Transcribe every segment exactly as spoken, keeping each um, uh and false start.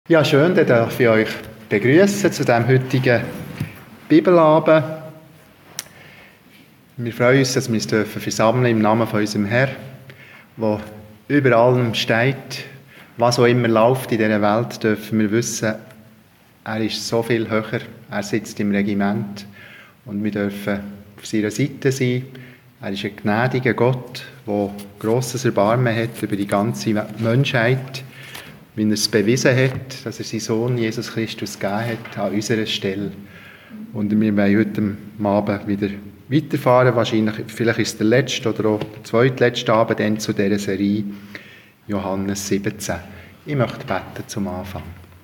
Ja, schön, dann darf ich euch begrüßen zu diesem heutigen Bibelabend. Wir freuen uns, dass wir uns dürfen versammeln im Namen von unserem Herrn, der über allem steht. Was auch immer läuft in dieser Welt, dürfen wir wissen, er ist so viel höher, er sitzt im Regiment und wir dürfen auf seiner Seite sein. Er ist ein gnädiger Gott, der grosses Erbarmen hat über die ganze Menschheit, wie er es bewiesen hat, dass er seinen Sohn Jesus Christus gegeben hat an unserer Stelle. Und wir wollen heute Abend wieder weiterfahren. Wahrscheinlich, vielleicht ist es der letzte oder auch der zweitletzte Abend dann zu dieser Serie Johannes siebzehn. Ich möchte beten zum Anfang.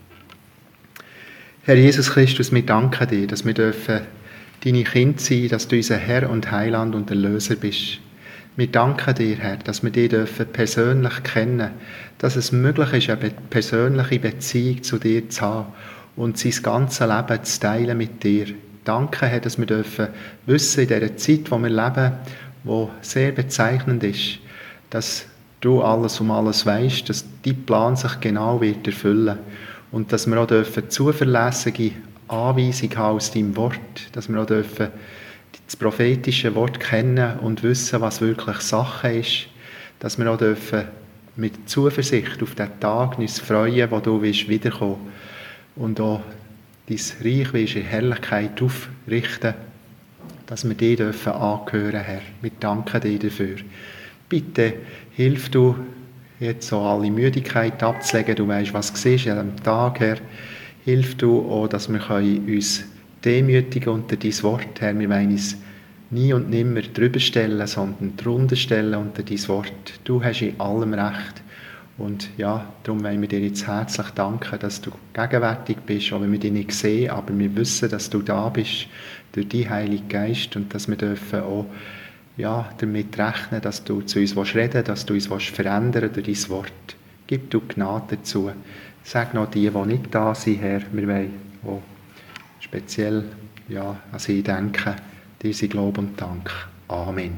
Herr Jesus Christus, wir danken dir, dass wir dürfen deine Kinder sein dürfen, dass du unser Herr und Heiland und Erlöser bist. Wir danken dir, Herr, dass wir dich dürfen persönlich kennen, dass es möglich ist, eine persönliche Beziehung zu dir zu haben und sein ganzes Leben zu teilen mit dir. Danke, Herr, dass wir dürfen wissen in dieser Zeit, wo wir leben, wo sehr bezeichnend ist, dass du alles um alles weißt, dass dein Plan sich genau wird erfüllen und dass wir auch dürfen zuverlässige Anweisungen haben aus deinem Wort, dass wir auch dürfen das prophetische Wort kennen und wissen, was wirklich Sache ist, dass wir auch dürfen mit Zuversicht auf den Tag uns freuen, wo du willst wiederkommen und auch dein Reich willst in Herrlichkeit aufrichten, dass wir dir dürfen angehören, Herr. Wir danken dir dafür. Bitte hilf du, jetzt so alle Müdigkeit abzulegen. Du weißt, was du siehst am Tag, Herr. Hilf du auch, dass wir uns demütigen unter dein Wort, Herr. Wir wollen uns nie und nimmer drüber stellen, sondern drunter stellen unter dein Wort. Du hast in allem Recht. Und ja, darum wollen wir dir jetzt herzlich danken, dass du gegenwärtig bist, auch wenn wir dich nicht sehen, aber wir wissen, dass du da bist, durch deinen Heiligen Geist, und dass wir dürfen auch ja, damit rechnen, dass du zu uns reden willst, dass du uns verändern willst durch dein Wort. Gib du Gnade dazu. Sag noch die, die nicht da sind, Herr, wir wollen auch speziell ja, an sie denken. Dir sei Lob und Dank. Amen.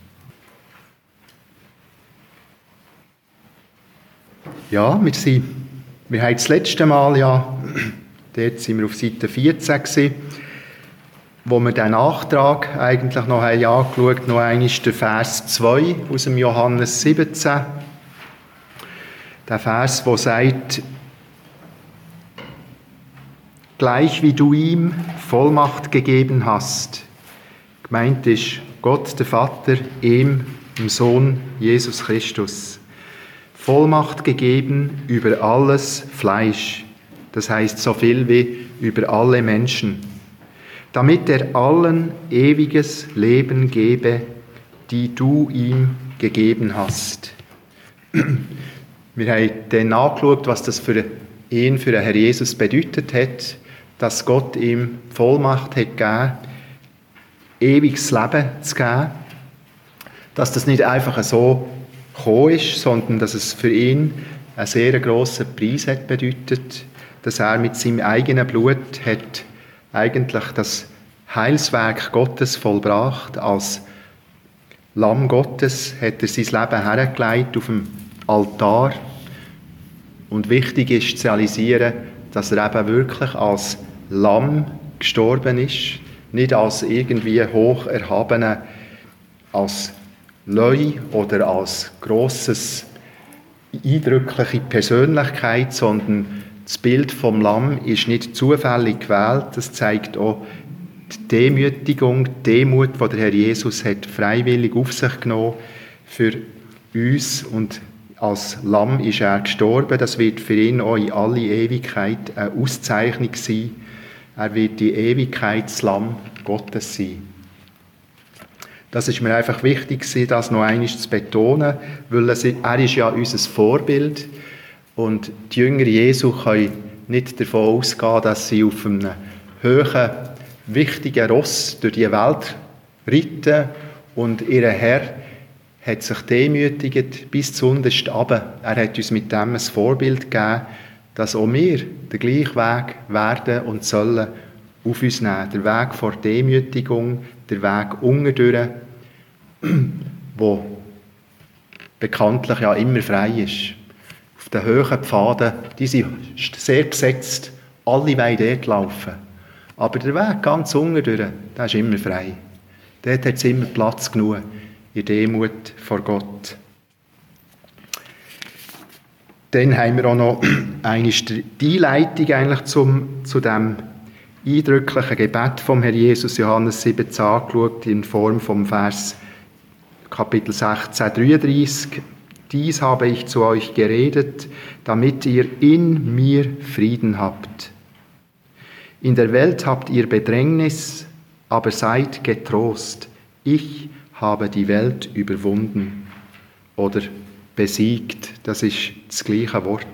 Ja, wir sind, wir haben das letzte Mal ja, dort sind wir auf Seite vierzehn gewesen, wo wir den Nachtrag eigentlich noch haben angeschaut, noch einmal der Vers zwei aus dem Johannes siebzehn. Der Vers, der sagt, gleich wie du ihm Vollmacht gegeben hast. Gemeint ist Gott, der Vater, ihm, dem Sohn Jesus Christus. Vollmacht gegeben über alles Fleisch, das heißt so viel wie über alle Menschen, damit er allen ewiges Leben gebe, die du ihm gegeben hast. Wir haben dann angeschaut, was das für ihn, für den Herr Jesus bedeutet hat, dass Gott ihm Vollmacht hat gegeben, ewiges Leben zu geben, dass das nicht einfach so gekommen ist, sondern dass es für ihn einen sehr grossen Preis hat bedeutet, dass er mit seinem eigenen Blut hat eigentlich das Heilswerk Gottes vollbracht. Als Lamm Gottes hat er sein Leben hergelegt auf dem Altar. Und wichtig ist zu realisieren, dass er eben wirklich als Lamm gestorben ist, nicht als irgendwie hoch erhabene, als Leu oder als grosses, eindrückliche Persönlichkeit, sondern das Bild vom Lamm ist nicht zufällig gewählt. Das zeigt auch die Demütigung, die Demut, die der Herr Jesus hat freiwillig auf sich genommen für uns, und als Lamm ist er gestorben. Das wird für ihn auch in alle Ewigkeit eine Auszeichnung sein. Er wird die Ewigkeitslamm Gottes sein. Das ist mir einfach wichtig, das noch einmal zu betonen, weil er ist ja unser Vorbild und die Jünger Jesu können nicht davon ausgehen, dass sie auf einem hohen, wichtigen Ross durch die Welt reiten und ihr Herr hat sich demütigt bis zuunterst runter. Er hat uns mit dem ein Vorbild gegeben, dass auch wir den gleichen Weg werden und sollen auf uns nehmen. Der Weg vor Demütigung, der Weg unterdurch, wo bekanntlich ja immer frei ist. Auf den hohen Pfaden, die sind sehr besetzt, alle wollen dort laufen. Aber der Weg ganz unten durch, der ist immer frei. Dort hat es immer Platz genug, in Demut vor Gott. Dann haben wir auch noch eine die Einleitung eigentlich zum, zu dem eindrücklichen Gebet vom Herrn Jesus Johannes siebzehn angeschaut, in Form vom Vers Kapitel sechzehn, dreiunddreißig. Dies habe ich zu euch geredet, damit ihr in mir Frieden habt. In der Welt habt ihr Bedrängnis, aber seid getrost. Ich habe die Welt überwunden oder besiegt. Das ist das gleiche Wort.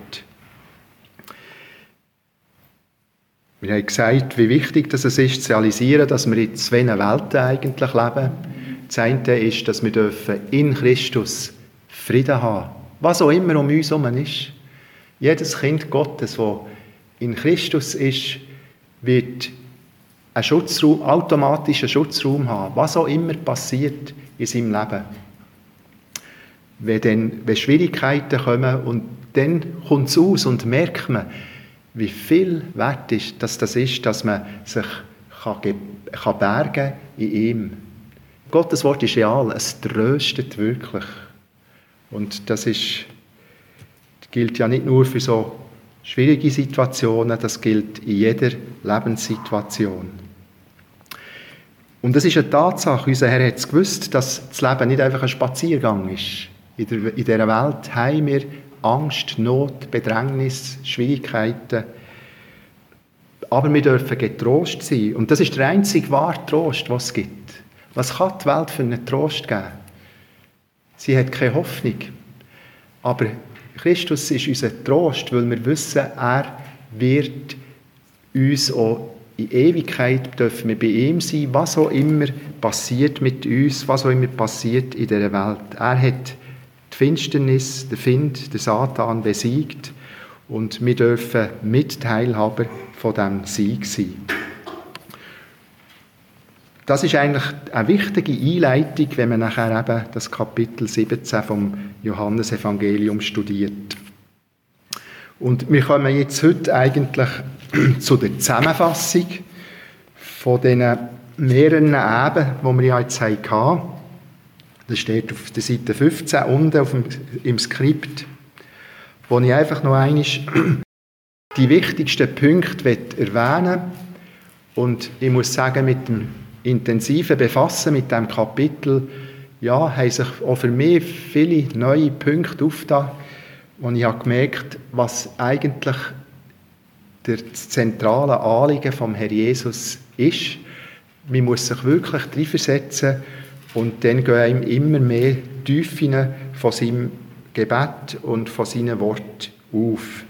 Wir haben gesagt, wie wichtig das ist, zu realisieren, dass wir in zwei Welten eigentlich leben. Das eine ist, dass wir in Christus Frieden haben. Was auch immer um uns herum ist. Jedes Kind Gottes, das in Christus ist, wird einen Schutzraum, automatischen Schutzraum haben. Was auch immer passiert in seinem Leben. Wenn, dann, wenn Schwierigkeiten kommen und dann kommt es aus und merkt man, wie viel wert ist, dass das ist, dass man sich kann, kann bergen in ihm. Gottes Wort ist real, es tröstet wirklich. Und das ist, das gilt ja nicht nur für so schwierige Situationen, das gilt in jeder Lebenssituation. Und es ist eine Tatsache, unser Herr hat es gewusst, dass das Leben nicht einfach ein Spaziergang ist. In, der, in dieser Welt haben wir Angst, Not, Bedrängnis, Schwierigkeiten. Aber wir dürfen getrost sein. Und das ist der einzige wahre Trost, was es gibt. Was kann die Welt für einen Trost geben? Sie hat keine Hoffnung. Aber Christus ist unser Trost, weil wir wissen, er wird uns auch in Ewigkeit, dürfen wir bei ihm sein, was auch immer passiert mit uns, was auch immer passiert in dieser Welt. Er hat die Finsternis, den Find, den Satan besiegt und wir dürfen Mitteilhaber von diesem Sieg sein. Das ist eigentlich eine wichtige Einleitung, wenn man nachher eben das Kapitel siebzehn vom Johannesevangelium studiert. Und wir kommen jetzt heute eigentlich zu der Zusammenfassung von diesen mehreren Eben, die wir ja jetzt hatten. Das steht auf der Seite fünfzehn unten auf dem, im Skript, wo ich einfach noch einmal die wichtigsten Punkte erwähnen will. Und ich muss sagen, mit dem intensiven Befassen mit diesem Kapitel, ja, haben sich auch für mich viele neue Punkte aufgetan, und ich habe gemerkt, was eigentlich das zentrale Anliegen vom Herrn Jesus ist. Man muss sich wirklich reinversetzen und dann gehen einem immer mehr Tiefen von seinem Gebet und von seinen Worten auf.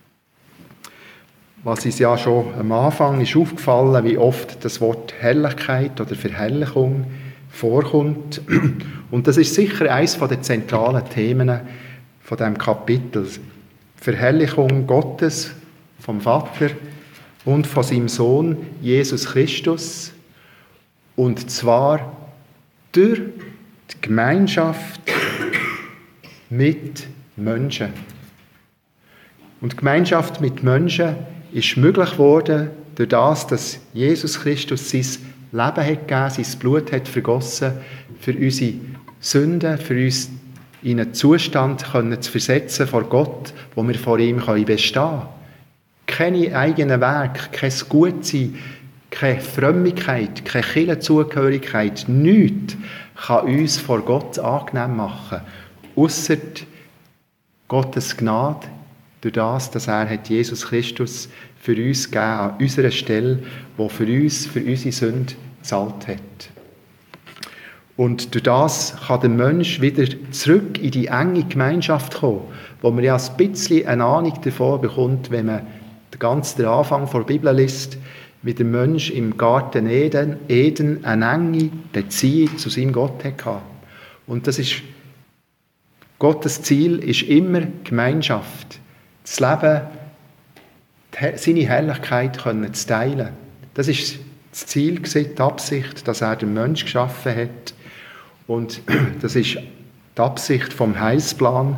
Was uns ja schon am Anfang ist aufgefallen, wie oft das Wort Herrlichkeit oder Verherrlichung vorkommt. Und das ist sicher eines der zentralen Themen von diesem Kapitel. Verherrlichung Gottes, vom Vater und von seinem Sohn Jesus Christus. Und zwar durch die Gemeinschaft mit Menschen. Und die Gemeinschaft mit Menschen ist möglich geworden durch das, dass Jesus Christus sein Leben hat gegeben, sein Blut hat vergossen, für unsere Sünden, für uns in einen Zustand können zu versetzen vor Gott, wo wir vor ihm bestehen können. Keine eigenen Wege, kein Gutsein, keine Frömmigkeit, keine Kirchenzugehörigkeit, nichts kann uns vor Gott angenehm machen, ausser Gottes Gnade, durch das, dass er hat Jesus Christus für uns gegeben an unserer Stelle, wo für uns, für unsere Sünde gezahlt hat. Und durch das kann der Mensch wieder zurück in die enge Gemeinschaft kommen, wo man ja ein bisschen eine Ahnung davon bekommt, wenn man den ganzen Anfang der Bibel liest, wie der Mensch im Garten Eden, Eden eine enge Beziehung zu seinem Gott hatte. Und das ist, Gottes Ziel ist immer Gemeinschaft. Das Leben, seine Herrlichkeit können zu teilen. Das ist das Ziel, die Absicht, dass er den Menschen geschaffen hat. Und das ist die Absicht vom Heilsplan,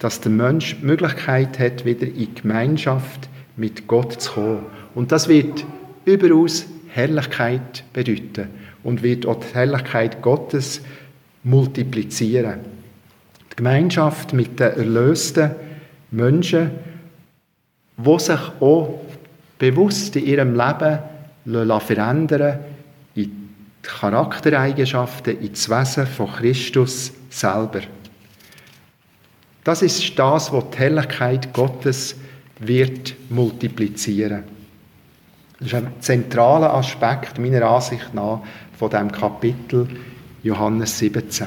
dass der Mensch die Möglichkeit hat, wieder in Gemeinschaft mit Gott zu kommen. Und das wird überaus Herrlichkeit bedeuten und wird auch die Herrlichkeit Gottes multiplizieren. Die Gemeinschaft mit den erlösten Menschen, die sich auch bewusst in ihrem Leben verändern lassen, in die Charaktereigenschaften, in das Wesen von Christus selber. Das ist das, was die Herrlichkeit Gottes wird multiplizieren. Das ist ein zentraler Aspekt, meiner Ansicht nach, von diesem Kapitel Johannes siebzehn.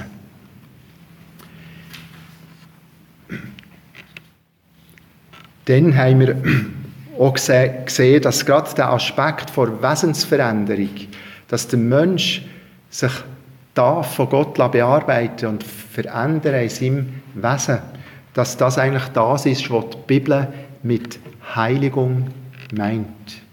Dann haben wir auch gesehen, dass gerade der Aspekt der Wesensveränderung, dass der Mensch sich darf von Gott bearbeiten und verändern in seinem Wesen, dass das eigentlich das ist, was die Bibel mit Heiligung meint.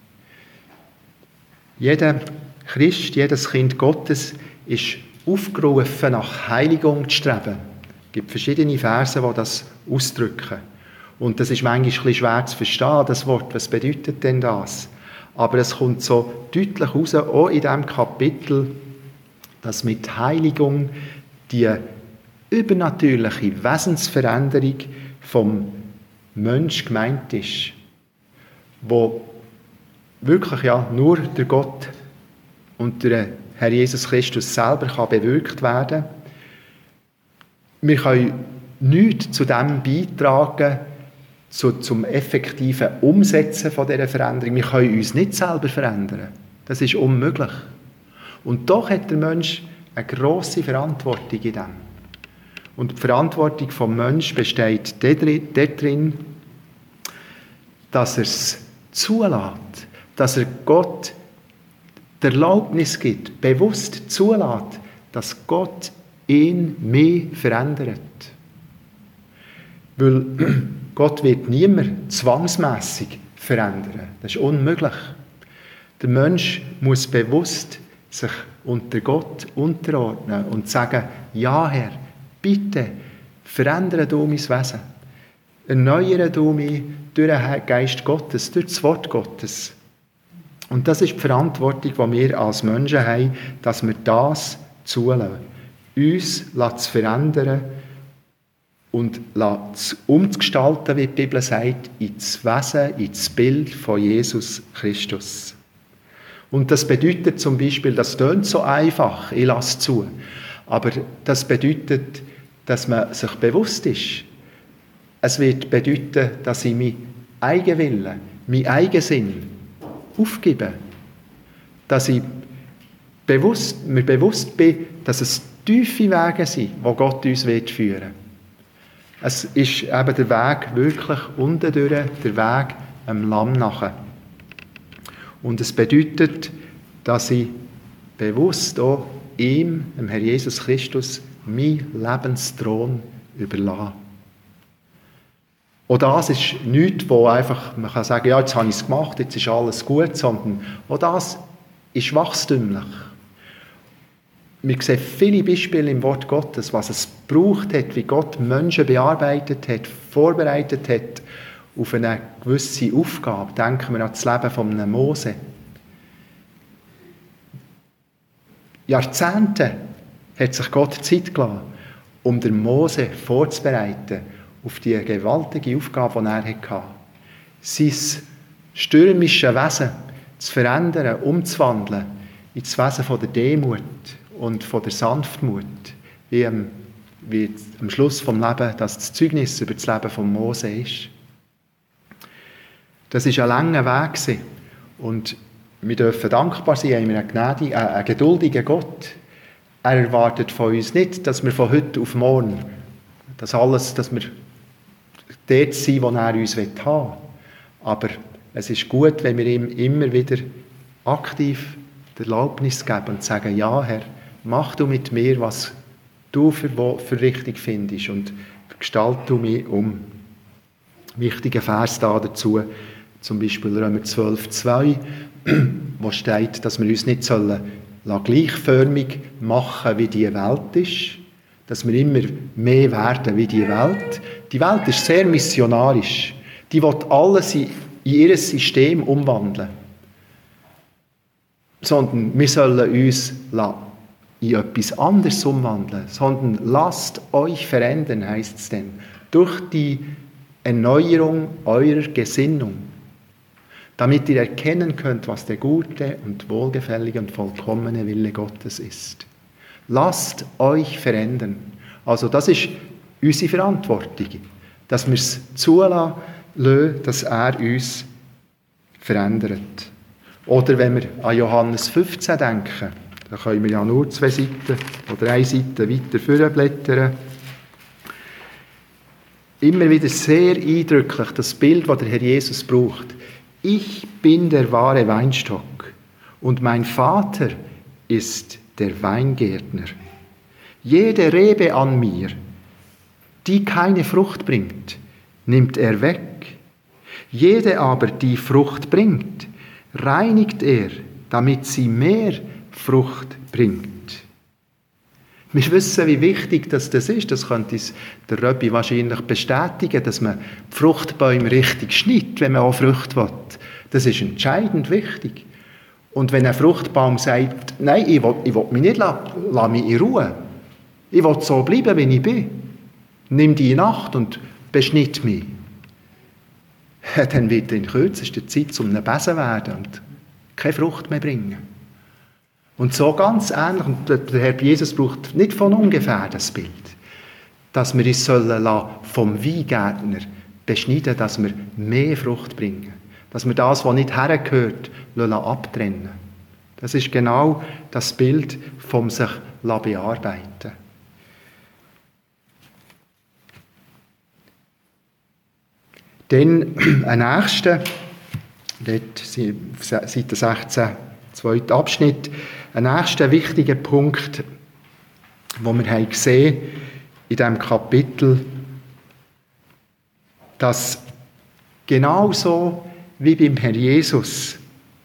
Jeder Christ, jedes Kind Gottes ist aufgerufen, nach Heiligung zu streben. Es gibt verschiedene Verse, die das ausdrücken. Und das ist manchmal ein bisschen schwer zu verstehen, das Wort. Was bedeutet denn das? Aber es kommt so deutlich raus, auch in diesem Kapitel, dass mit Heiligung die übernatürliche Wesensveränderung vom Mensch gemeint ist, wo wirklich ja nur der Gott und der Herr Jesus Christus selber kann bewirkt werden. Wir können nichts zu dem beitragen, zu, zum effektiven Umsetzen von dieser Veränderung. Wir können uns nicht selber verändern. Das ist unmöglich. Und doch hat der Mensch eine grosse Verantwortung in dem. Und die Verantwortung des Menschen besteht darin, dass er es zulässt, dass er Gott die Erlaubnis gibt, bewusst zulässt, dass Gott ihn mehr verändert. Weil Gott wird niemand zwangsmässig verändern. Das ist unmöglich. Der Mensch muss bewusst sich unter Gott unterordnen und sagen, ja Herr, bitte verändere du mein Wesen. Erneuere du mich durch den Geist Gottes, durch das Wort Gottes. Und das ist die Verantwortung, die wir als Menschen haben, dass wir das zulassen. Uns zu verändern und umzugestalten, wie die Bibel sagt, in das Wesen, in das Bild von Jesus Christus. Und das bedeutet zum Beispiel, das klingt so einfach, ich lasse zu, aber das bedeutet, dass man sich bewusst ist. Es wird bedeuten, dass ich meinen Eigenwillen, meinen Eigensinn aufgebe. Dass ich bewusst, mir bewusst bin, dass es tiefe Wege sind, wo Gott uns führen will. Es ist eben der Weg wirklich unten durch, der Weg am Lamm nachher. Und es bedeutet, dass ich bewusst auch ihm, dem Herr Jesus Christus, meinen Lebensthron überlasse. Auch das ist nichts, wo einfach, man kann sagen, ja, jetzt habe ich es gemacht, jetzt ist alles gut, sondern auch das ist wachstümlich. Wir sehen viele Beispiele im Wort Gottes, was es gebraucht hat, wie Gott Menschen bearbeitet hat, vorbereitet hat auf eine gewisse Aufgabe. Denken wir an das Leben von einem Mose. Jahrzehnte hat sich Gott Zeit gelassen, um den Mose vorzubereiten auf die gewaltige Aufgabe, die er hatte. Sein stürmische Wesen zu verändern, umzuwandeln in das Wesen von der Demut und von der Sanftmut, wie am, wie am Schluss des Lebens das Zeugnis über das Leben von Mose ist. Das war ein langer Weg. Und wir dürfen dankbar sein, haben wir einen, gnädigen, äh, einen geduldigen Gott. Er erwartet von uns nicht, dass wir von heute auf morgen, dass alles, dass wir dort sind, wo er uns haben will. Aber es ist gut, wenn wir ihm immer wieder aktiv die Erlaubnis geben und sagen, ja Herr, mach du mit mir, was du für, für richtig findest und gestalt du mich um. Wichtiger Vers da dazu, zum Beispiel Römer zwölf, zwei, wo steht, dass wir uns nicht sollen gleichförmig machen, wie die Welt ist. dass wir immer mehr werden wie die Welt. Die Welt ist sehr missionarisch. Die will alles in, in ihr System umwandeln. Sondern wir sollen uns in etwas anderes umwandeln. Sondern lasst euch verändern, heisst es dann, durch die Erneuerung eurer Gesinnung, damit ihr erkennen könnt, was der gute und wohlgefällige und vollkommene Wille Gottes ist. Lasst euch verändern. Also das ist unsere Verantwortung, dass wir es zulassen, dass er uns verändert. Oder wenn wir an Johannes fünfzehn denken, da können wir ja nur zwei Seiten oder eine Seite weiter vorblättern. Immer wieder sehr eindrücklich das Bild, das der Herr Jesus braucht. Ich bin der wahre Weinstock und mein Vater ist der Weingärtner. Jede Rebe an mir, die keine Frucht bringt, nimmt er weg. Jede aber, die Frucht bringt, reinigt er, damit sie mehr Frucht bringt. Wir wissen, wie wichtig das, das ist. Das könnte uns der Röbi wahrscheinlich bestätigen, dass man die Fruchtbäume richtig schneidet, wenn man auch Früchte will. Das ist entscheidend wichtig. Und wenn ein Fruchtbaum sagt, nein, ich will, ich will mich nicht lassen, lass mich in Ruhe. Ich will so bleiben, wie ich bin. Nimm die Nacht und beschnitt mich. Dann wird er in kürzester Zeit zu einem Besen werden und keine Frucht mehr bringen. Und so ganz ähnlich, und der Herr Jesus braucht nicht von ungefähr das Bild, dass wir uns sollen vom Weingärtner beschneiden, dass wir mehr Frucht bringen. Dass wir das, was nicht hergehört, abtrennen. Das ist genau das Bild vom sich bearbeiten. Dann ein nächster, dort Seite sechzehn, zweiter Abschnitt, ein nächster wichtiger Punkt, wo wir haben gesehen in diesem Kapitel, dass genauso wie beim Herrn Jesus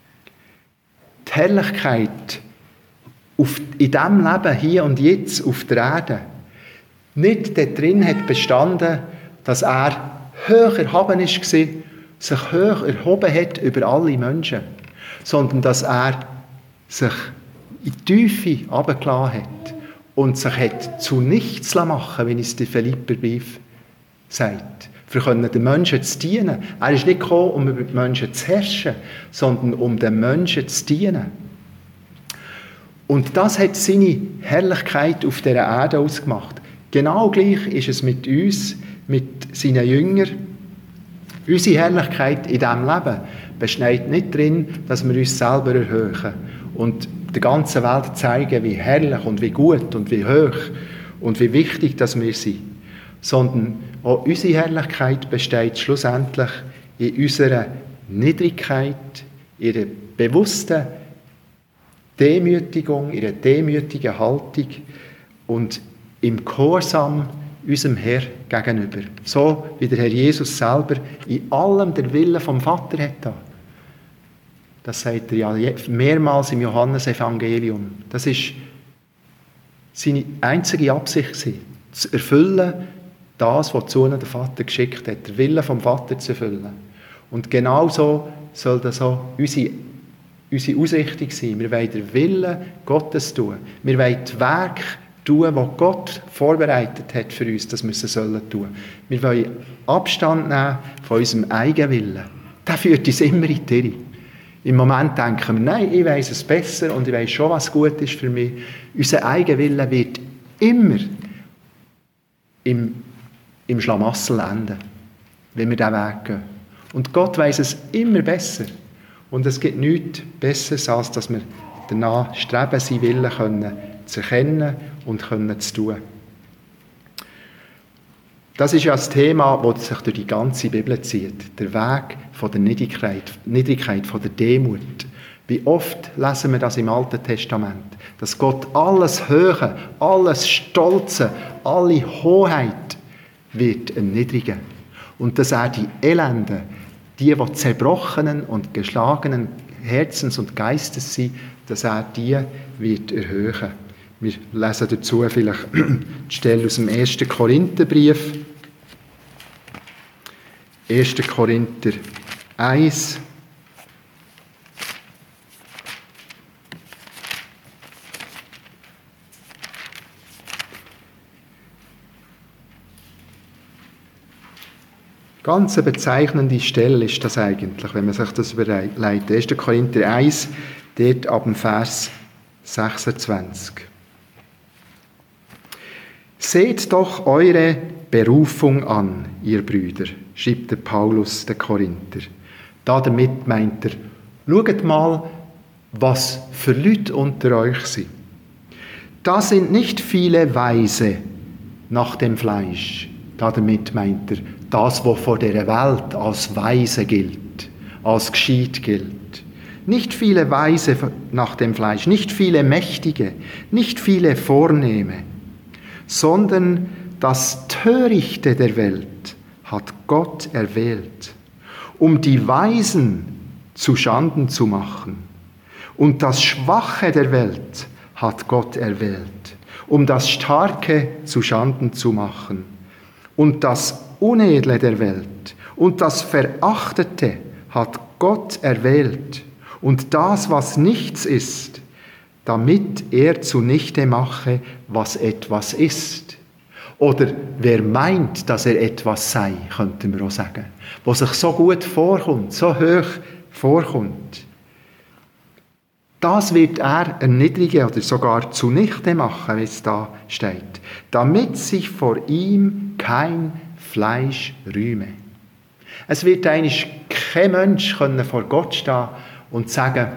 die Herrlichkeit auf, in diesem Leben hier und jetzt auf der Erde nicht darin hat bestanden, dass er hoch erhaben war, sich hoch erhoben hat über alle Menschen, sondern dass er sich in die Tiefe herabgelassen hat und sich hat zu nichts machen, wie es der Philipperbrief sagt, für den Menschen zu dienen. Er ist nicht gekommen, um über die Menschen zu herrschen, sondern um den Menschen zu dienen. Und das hat seine Herrlichkeit auf dieser Erde ausgemacht. Genau gleich ist es mit uns, mit seinen Jüngern. Unsere Herrlichkeit in diesem Leben besteht nicht darin, dass wir uns selber erhöhen und der ganzen Welt zeigen, wie herrlich und wie gut und wie hoch und wie wichtig dass wir sind. Sondern auch unsere Herrlichkeit besteht schlussendlich in unserer Niedrigkeit, in ihrer bewussten Demütigung, ihrer demütigen Haltung und im Gehorsam unserem Herr gegenüber. So wie der Herr Jesus selber in allem den Willen vom Vater hat. Das sagt er ja mehrmals im Johannesevangelium. Das ist seine einzige Absicht gewesen, zu erfüllen, das, was zu ihnen der Vater geschickt hat, den Willen vom Vater zu erfüllen. Und genau so soll das auch unsere, unsere Ausrichtung sein. Wir wollen den Willen Gottes tun. Wir wollen die Werke tun, die Gott vorbereitet hat für uns, dass wir sie sollen tun. Wir wollen Abstand nehmen von unserem eigenen Willen. Der führt uns immer in die Irre. Im Moment denken wir, nein, ich weiss es besser und ich weiss schon, was gut ist für mich. Unser eigener Wille wird immer im, im Schlamassel enden, wenn wir diesen Weg gehen. Und Gott weiss es immer besser. Und es gibt nichts Besseres, als dass wir danach streben, seinen Willen können zu erkennen und können zu tun. Das ist ja das Thema, das sich durch die ganze Bibel zieht. Der Weg von der Niedrigkeit, Niedrigkeit, von der Demut. Wie oft lesen wir das im Alten Testament? Dass Gott alles Höhe, alles Stolze, alle Hoheit wird erniedrigen. Und dass er die Elenden, die, die zerbrochenen und geschlagenen Herzens und Geistes sind, dass er die wird erhöhen. Wir lesen dazu vielleicht die Stelle aus dem ersten Korintherbrief. erster Korinther eins. Ganz eine bezeichnende Stelle ist das eigentlich, wenn man sich das überlegt. erster Korinther eins, dort ab dem Vers sechsundzwanzig. Seht doch eure Berufung an, ihr Brüder, schreibt der Paulus den Korinther. Damit meint er, schaut mal, was für Leute unter euch sind. Da sind nicht viele Weise nach dem Fleisch. Damit meint er, das, was vor der Welt als weise gilt, als gescheit gilt. Nicht viele Weise nach dem Fleisch, nicht viele Mächtige, nicht viele Vornehme, sondern das Törichte der Welt hat Gott erwählt, um die Weisen zu Schanden zu machen. Und das Schwache der Welt hat Gott erwählt, um das Starke zu Schanden zu machen. Und das Unedle der Welt und das Verachtete hat Gott erwählt. Und das, was nichts ist, damit er zunichte mache, was etwas ist. Oder wer meint, dass er etwas sei, könnten wir auch sagen. Was sich so gut vorkommt, so hoch vorkommt. Das wird er erniedrigen oder sogar zunichte machen, wie es da steht. Damit sich vor ihm kein Fleisch rühme. Es wird eigentlich kein Mensch vor Gott stehen und sagen,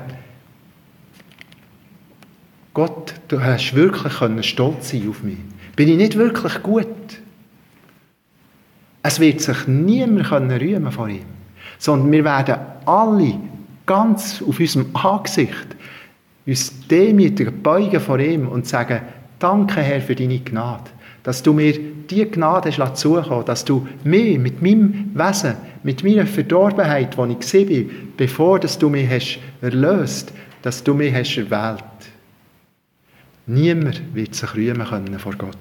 Gott, du hast wirklich stolz sein auf mich. Bin ich nicht wirklich gut? Es wird sich niemand rühmen vor ihm. Sondern wir werden alle ganz auf unserem Angesicht uns demütig beugen vor ihm und sagen, danke Herr für deine Gnade. Dass du mir diese Gnade hast zukommen, dass du mich mit meinem Wesen, mit meiner Verdorbenheit, wo ich war, bevor dass du mich hast erlöst, dass du mich hast erwählt. Niemand wird sich rühmen können vor Gott.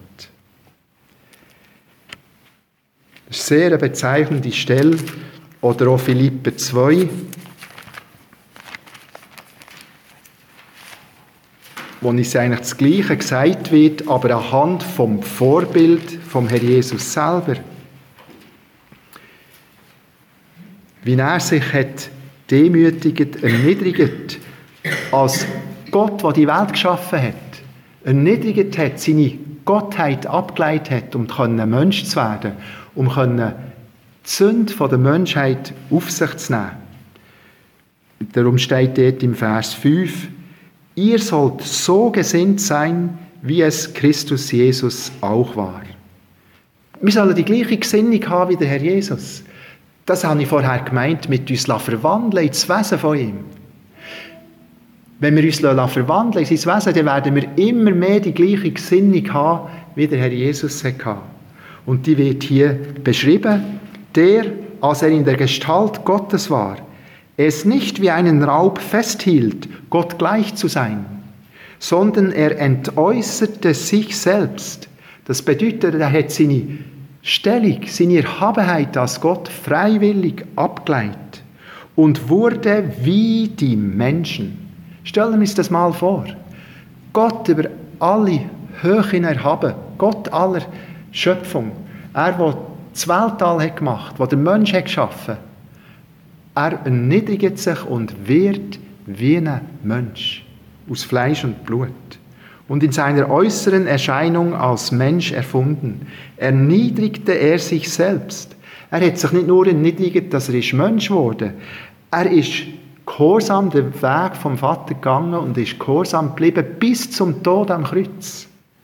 Das ist eine sehr bezeichnende Stelle. Oder auch Philipper zwei, wo uns eigentlich das Gleiche gesagt wird, aber anhand vom Vorbild vom Herr Jesus selber. Wie er sich hat demütigt, erniedrigt, als Gott, der die Welt geschaffen hat, erniedrigt hat, seine Gottheit abgeleitet hat, um Mensch zu werden, um die Sünde der Menschheit auf sich zu nehmen. Darum steht dort im Vers fünf, ihr sollt so gesinnt sein, wie es Christus Jesus auch war. Wir sollen die gleiche Gesinnung haben wie der Herr Jesus. Das habe ich vorher gemeint, mit uns verwandeln ins Wesen von ihm. Wenn wir uns verwandeln in sein Wesen, dann werden wir immer mehr die gleiche Gesinnung haben, wie der Herr Jesus hatte. Und die wird hier beschrieben, der, als er in der Gestalt Gottes war, es nicht wie einen Raub festhielt, Gott gleich zu sein, sondern er entäußerte sich selbst. Das bedeutet, er hat seine Stellung, seine Erhabenheit als Gott freiwillig abgeleitet und wurde wie die Menschen. Stellen wir uns das mal vor. Gott über alle Höhen erhaben, Gott aller Schöpfung, er, der das Weltall hat gemacht, der den Menschen hat geschaffen, er erniedrigt sich und wird wie ein Mensch, aus Fleisch und Blut. Und in seiner äußeren Erscheinung als Mensch erfunden, erniedrigte er sich selbst. Er hat sich nicht nur erniedrigt, dass er ist Mensch wurde. Er ist gehorsam den Weg vom Vater gegangen und ist gehorsam geblieben bis zum Tod am Kreuz.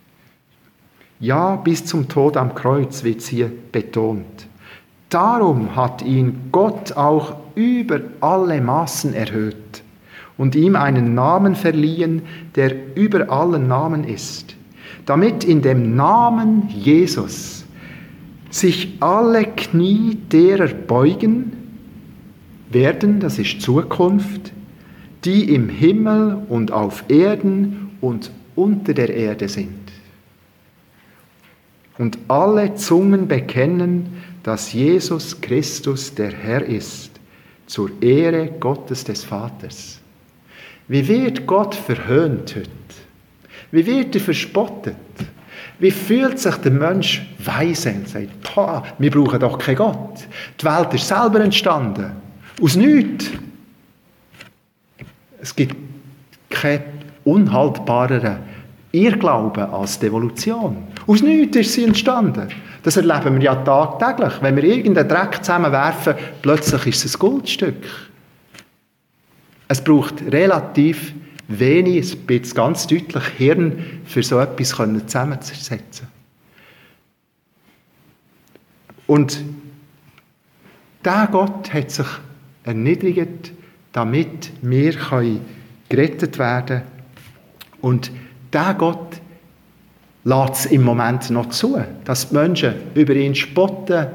Ja, bis zum Tod am Kreuz wird hier betont. Darum hat ihn Gott auch über alle Maßen erhöht und ihm einen Namen verliehen, der über allen Namen ist, damit in dem Namen Jesus sich alle Knie derer beugen werden, das ist Zukunft, die im Himmel und auf Erden und unter der Erde sind. Und alle Zungen bekennen, dass Jesus Christus der Herr ist, zur Ehre Gottes des Vaters. Wie wird Gott verhöhnt heute? Wie wird er verspottet? Wie fühlt sich der Mensch weise und sagt, Pah, wir brauchen doch keinen Gott. Die Welt ist selber entstanden. Aus nichts. Es gibt keinen unhaltbareren Irrglauben als die Evolution. Aus nichts ist sie entstanden. Das erleben wir ja tagtäglich. Wenn wir irgendeinen Dreck zusammenwerfen, plötzlich ist es ein Goldstück. Es braucht relativ wenig, es wird ganz deutlich Hirn, für so etwas zusammenzusetzen. Und dieser Gott hat sich erniedrigt, damit wir gerettet werden können. Und dieser Gott lässt es im Moment noch zu, dass die Menschen über ihn spotten.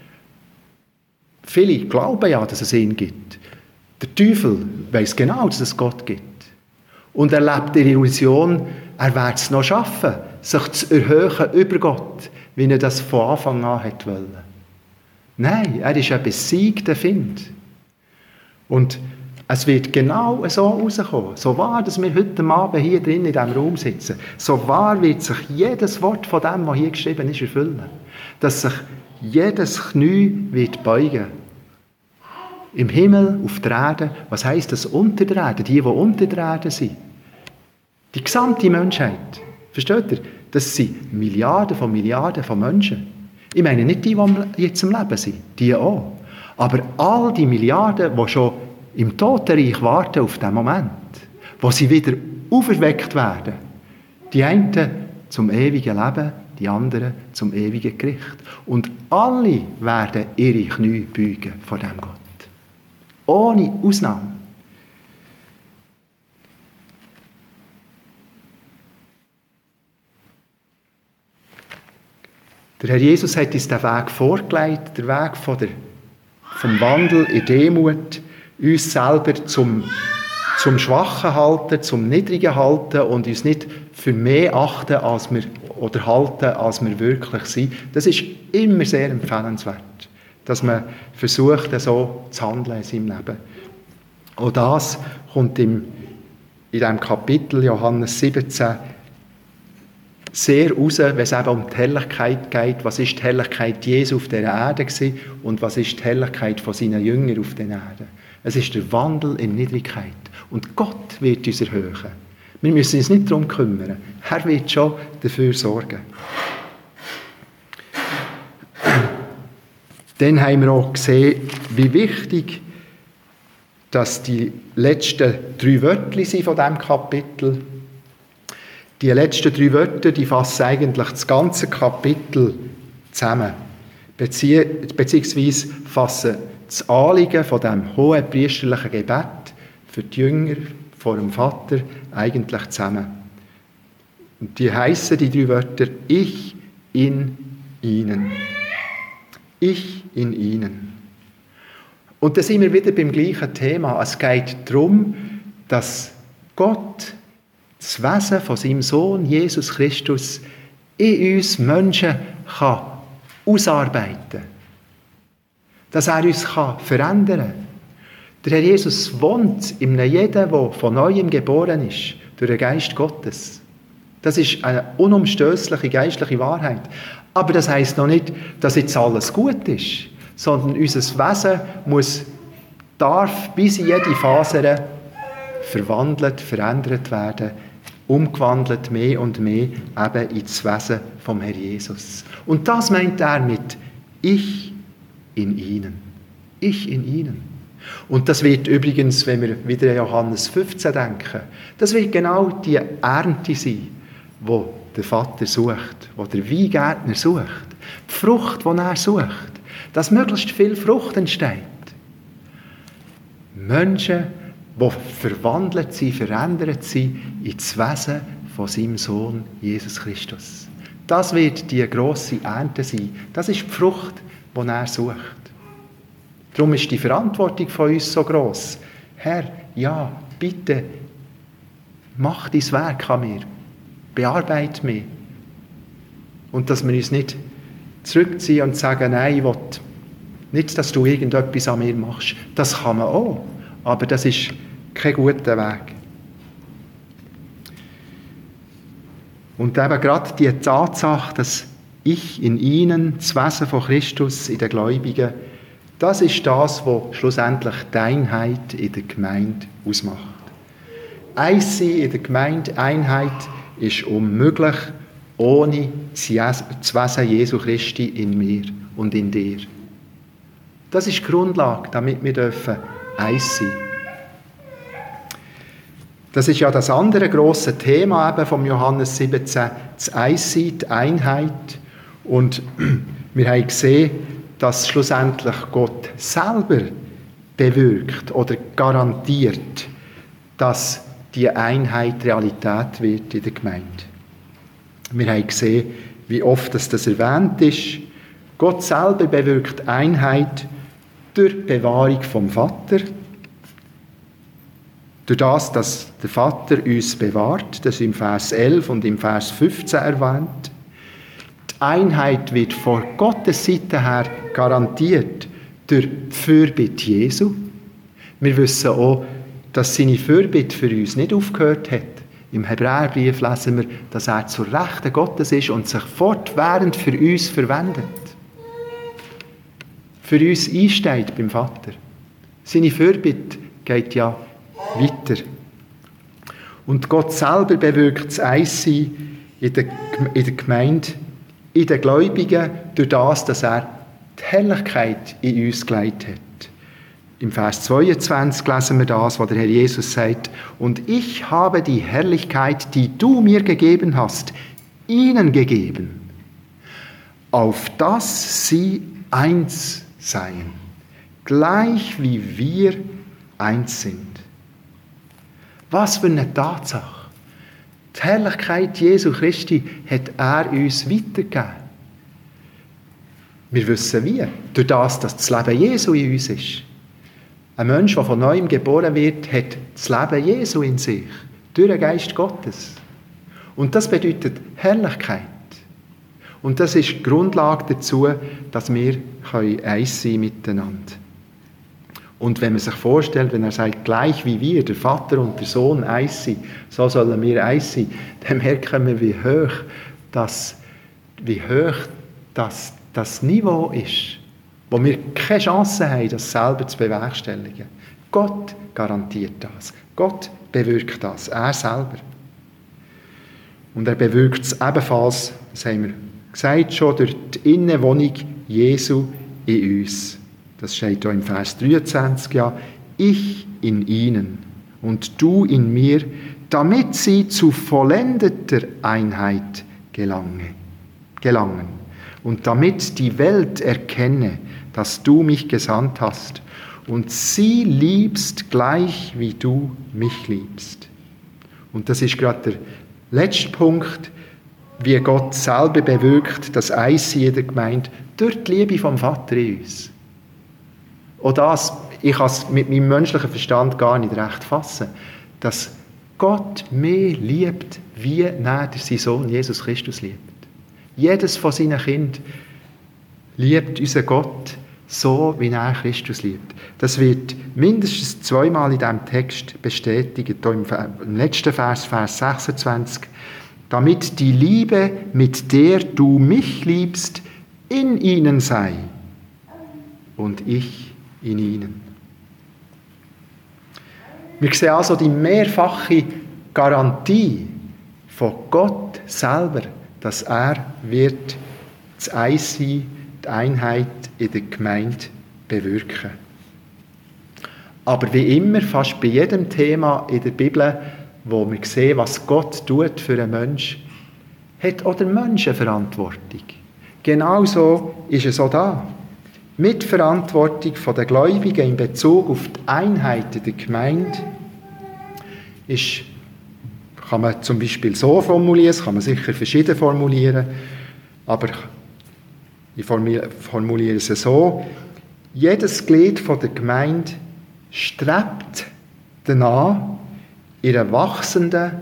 Viele glauben ja, dass es ihn gibt. Der Teufel weiss genau, dass es Gott gibt. Und er lebt in der Illusion, er werde es noch schaffen, sich zu erhöhen über Gott, wie er das von Anfang an hat wollen. Nein, er ist ein besiegter Find. Und es wird genau so rauskommen. So wahr, dass wir heute Abend hier drin in diesem Raum sitzen, so wahr wird sich jedes Wort von dem, was hier geschrieben ist, erfüllen. Dass sich jedes Knie wird beugen. Im Himmel, auf der Erde. Was heisst das unter der Erde? Die, die unter der Erde sind. Die gesamte Menschheit. Versteht ihr? Das sind Milliarden von Milliarden von Menschen. Ich meine nicht die, die jetzt im Leben sind. Die auch. Aber all die Milliarden, die schon im Totenreich warten auf den Moment, wo sie wieder auferweckt werden. Die einen zum ewigen Leben, die anderen zum ewigen Gericht. Und alle werden ihre Knie beugen vor dem Gott. Ohne Ausnahme. Der Herr Jesus hat uns den Weg vorgelegt, den Weg von der, vom Wandel in Demut, uns selber zum, zum Schwachen halten, zum Niedrigen halten und uns nicht für mehr achten als wir, oder halten, als wir wirklich sind. Das ist immer sehr empfehlenswert, dass man versucht, so zu handeln in seinem Leben. Auch das kommt im, in diesem Kapitel Johannes siebzehn sehr raus, wenn es eben um die Herrlichkeit geht. Was ist die Herrlichkeit Jesu auf dieser Erde gewesen und was ist die Herrlichkeit von seinen Jüngern auf dieser Erde? Es ist der Wandel in Niedrigkeit. Und Gott wird uns erhöhen. Wir müssen uns nicht darum kümmern. Er wird schon dafür sorgen. Dann haben wir auch gesehen, wie wichtig dass die letzten drei Wörter sind von diesem Kapitel. Die letzten drei Wörter, die fassen eigentlich das ganze Kapitel zusammen. Bezieh- beziehungsweise fassen das Anliegen von dem hohen priesterlichen Gebet für die Jünger vor dem Vater eigentlich zusammen. Und die heissen, die drei Wörter, ich in ihnen. Ich in ihnen. Und da sind wir wieder beim gleichen Thema. Es geht darum, dass Gott das Wesen von seinem Sohn Jesus Christus in uns Menschen kann ausarbeiten kann. Dass er uns kann verändern kann. Der Herr Jesus wohnt in jedem, der von Neuem geboren ist, durch den Geist Gottes. Das ist eine unumstößliche geistliche Wahrheit. Aber das heisst noch nicht, dass jetzt alles gut ist, sondern unser Wesen muss, darf bis in jede Faser verwandelt, verändert werden, umgewandelt mehr und mehr eben ins Wesen vom Herrn Jesus. Und das meint er mit ich in ihnen. Ich in ihnen. Und das wird übrigens, wenn wir wieder an Johannes fünfzehn denken, das wird genau die Ernte sein, die der Vater sucht, die der Weingärtner sucht, die Frucht, die er sucht, dass möglichst viel Frucht entsteht. Menschen, die verwandelt sind, verändert sind ins Wesen von seinem Sohn Jesus Christus. Das wird die grosse Ernte sein. Das ist die Frucht, die er sucht. Darum ist die Verantwortung von uns so gross. Herr, ja, bitte, mach dein Werk an mir. bearbeitet mich. Und dass wir uns nicht zurückziehen und sagen, nein, ich will nicht, dass du irgendetwas an mir machst. Das kann man auch, aber das ist kein guter Weg. Und eben gerade die Tatsache, dass ich in ihnen, das Wesen von Christus in den Gläubigen, das ist das, was schlussendlich die Einheit in der Gemeinde ausmacht. Eins sein in der Gemeinde, Einheit, ist unmöglich ohne das Wesen Jesu Christi in mir und in dir. Das ist die Grundlage, damit wir dürfen eins sein. Das ist ja das andere grosse Thema eben vom Johannes siebzehn, das Eins-Sein, die Einheit. Und wir haben gesehen, dass schlussendlich Gott selber bewirkt oder garantiert, dass die Einheit Realität wird in der Gemeinde. Wir haben gesehen, wie oft das, das erwähnt ist. Gott selber bewirkt Einheit durch die Bewahrung vom Vater. Durch das, dass der Vater uns bewahrt, das ist im Vers elf und im Vers fünfzehn erwähnt. Die Einheit wird von Gottes Seite her garantiert durch die Fürbitte Jesu. Wir wissen auch, dass seine Fürbitte für uns nicht aufgehört hat. Im Hebräerbrief lesen wir, dass er zur Rechten Gottes ist und sich fortwährend für uns verwendet. Für uns einsteht beim Vater. Seine Fürbitte geht ja weiter. Und Gott selber bewirkt das Eins-Sein in der, in der Gemeinde, in den Gläubigen, durch das, dass er die Herrlichkeit in uns gelegt hat. Im Vers zweiundzwanzig lesen wir das, wo der Herr Jesus sagt, und ich habe die Herrlichkeit, die du mir gegeben hast, ihnen gegeben, auf dass sie eins seien, gleich wie wir eins sind. Was für eine Tatsache. Die Herrlichkeit Jesu Christi hat er uns weitergegeben. Wir wissen wie. Durch das, dass das Leben Jesu in uns ist. Ein Mensch, der von neuem geboren wird, hat das Leben Jesu in sich. Durch den Geist Gottes. Und das bedeutet Herrlichkeit. Und das ist die Grundlage dazu, dass wir eins sein miteinander. Und wenn man sich vorstellt, wenn er sagt, gleich wie wir, der Vater und der Sohn eins sind, so sollen wir eins sein, dann merken wir, wie hoch das, wie hoch das, das Niveau ist, wo wir keine Chance haben, das selber zu bewerkstelligen. Gott garantiert das. Gott bewirkt das. Er selber. Und er bewirkt es ebenfalls, das haben wir gesagt schon, durch die Innenwohnung Jesu in uns. Das steht hier im Vers dreiundzwanzig, ja, ich in ihnen und du in mir, damit sie zu vollendeter Einheit gelange, gelangen und damit die Welt erkenne, dass du mich gesandt hast und sie liebst gleich, wie du mich liebst. Und das ist gerade der letzte Punkt, wie Gott selber bewirkt, das Eins in der Gemeinde, durch die Liebe vom Vater in uns. Auch das, ich kann es mit meinem menschlichen Verstand gar nicht recht fassen, dass Gott mehr liebt, wie er seinen Sohn Jesus Christus liebt. Jedes von seinen Kindern liebt unseren Gott so, wie er Christus liebt. Das wird mindestens zweimal in diesem Text bestätigt, hier im letzten Vers, Vers sechsundzwanzig, damit die Liebe, mit der du mich liebst, in ihnen sei und ich in ihnen. Wir sehen also die mehrfache Garantie von Gott selber, dass er wird das Einssein, die Einheit in der Gemeinde bewirken. Aber wie immer, fast bei jedem Thema in der Bibel, wo wir sehen, was Gott tut für einen Menschen, hat auch der Mensch eine Verantwortung. Genauso ist es auch da. Mitverantwortung der Gläubigen in Bezug auf die Einheit in der Gemeinde ist, kann man zum Beispiel so formulieren, das kann man sicher verschieden formulieren, aber ich formuliere es so: Jedes Glied der Gemeinde strebt danach, in einer wachsenden,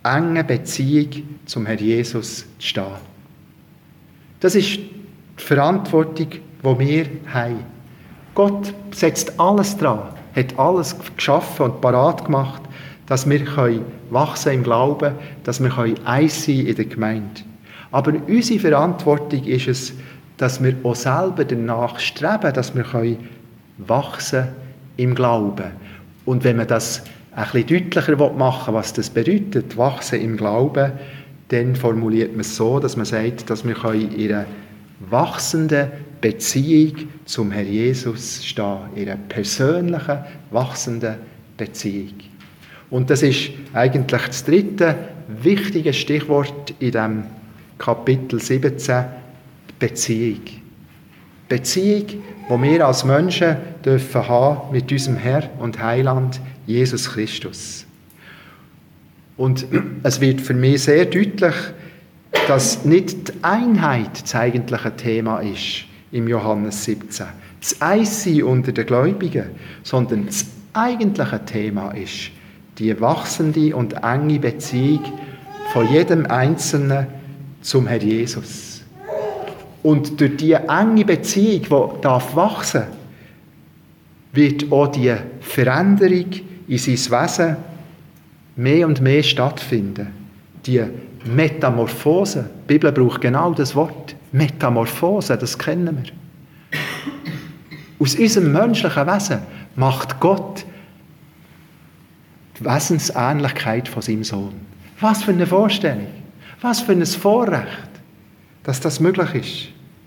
engen Beziehung zum Herrn Jesus zu stehen. Das ist die Verantwortung, die wir haben. Gott setzt alles dran, hat alles geschaffen und parat gemacht, dass wir wachsen im Glauben, dass wir eins sein in der Gemeinde. Aber unsere Verantwortung ist es, dass wir auch selber danach streben, dass wir wachsen im Glauben. Und wenn man das ein bisschen deutlicher machen will, was das bedeutet, wachsen im Glauben, dann formuliert man es so, dass man sagt, dass wir in einer wachsenden Beziehung zum Herrn Jesus stehen, in einer persönlichen, wachsenden Beziehung. Und das ist eigentlich das dritte wichtige Stichwort in diesem Kapitel siebzehn, Beziehung. Beziehung, die wir als Menschen dürfen haben mit unserem Herr und Heiland Jesus Christus. Und es wird für mich sehr deutlich, dass nicht die Einheit das eigentliche Thema ist im Johannes siebzehn. Das Eissein unter den Gläubigen, sondern das eigentliche Thema ist die wachsende und enge Beziehung von jedem Einzelnen zum Herrn Jesus. Und durch diese enge Beziehung, die darf wachsen, wird auch die Veränderung in sein Wesen mehr und mehr stattfinden. Die Metamorphose. Die Bibel braucht genau das Wort. Metamorphose, das kennen wir. Aus unserem menschlichen Wesen macht Gott die Wesensähnlichkeit von seinem Sohn. Was für eine Vorstellung. Was für ein Vorrecht, dass das möglich ist.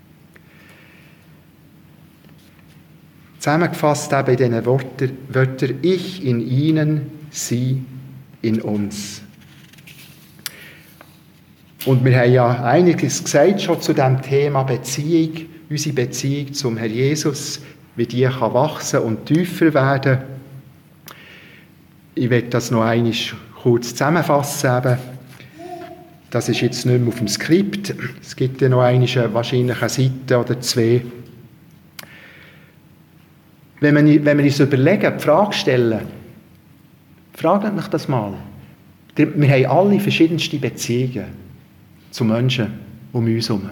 Zusammengefasst eben in diesen Wörtern, ich in ihnen, sie in uns. Und wir haben ja einiges gesagt schon zu dem Thema Beziehung, unsere Beziehung zum Herrn Jesus, wie die kann wachsen und tiefer werden. Ich werde das noch einmal kurz zusammenfassen. Eben. Das ist jetzt nicht mehr auf dem Skript. Es gibt ja noch einmal wahrscheinlich eine Seite oder zwei. Wenn wir, wenn wir uns überlegen, die Frage stellen, fragt mich das mal. Wir haben alle verschiedenste Beziehungen zu Menschen um uns herum.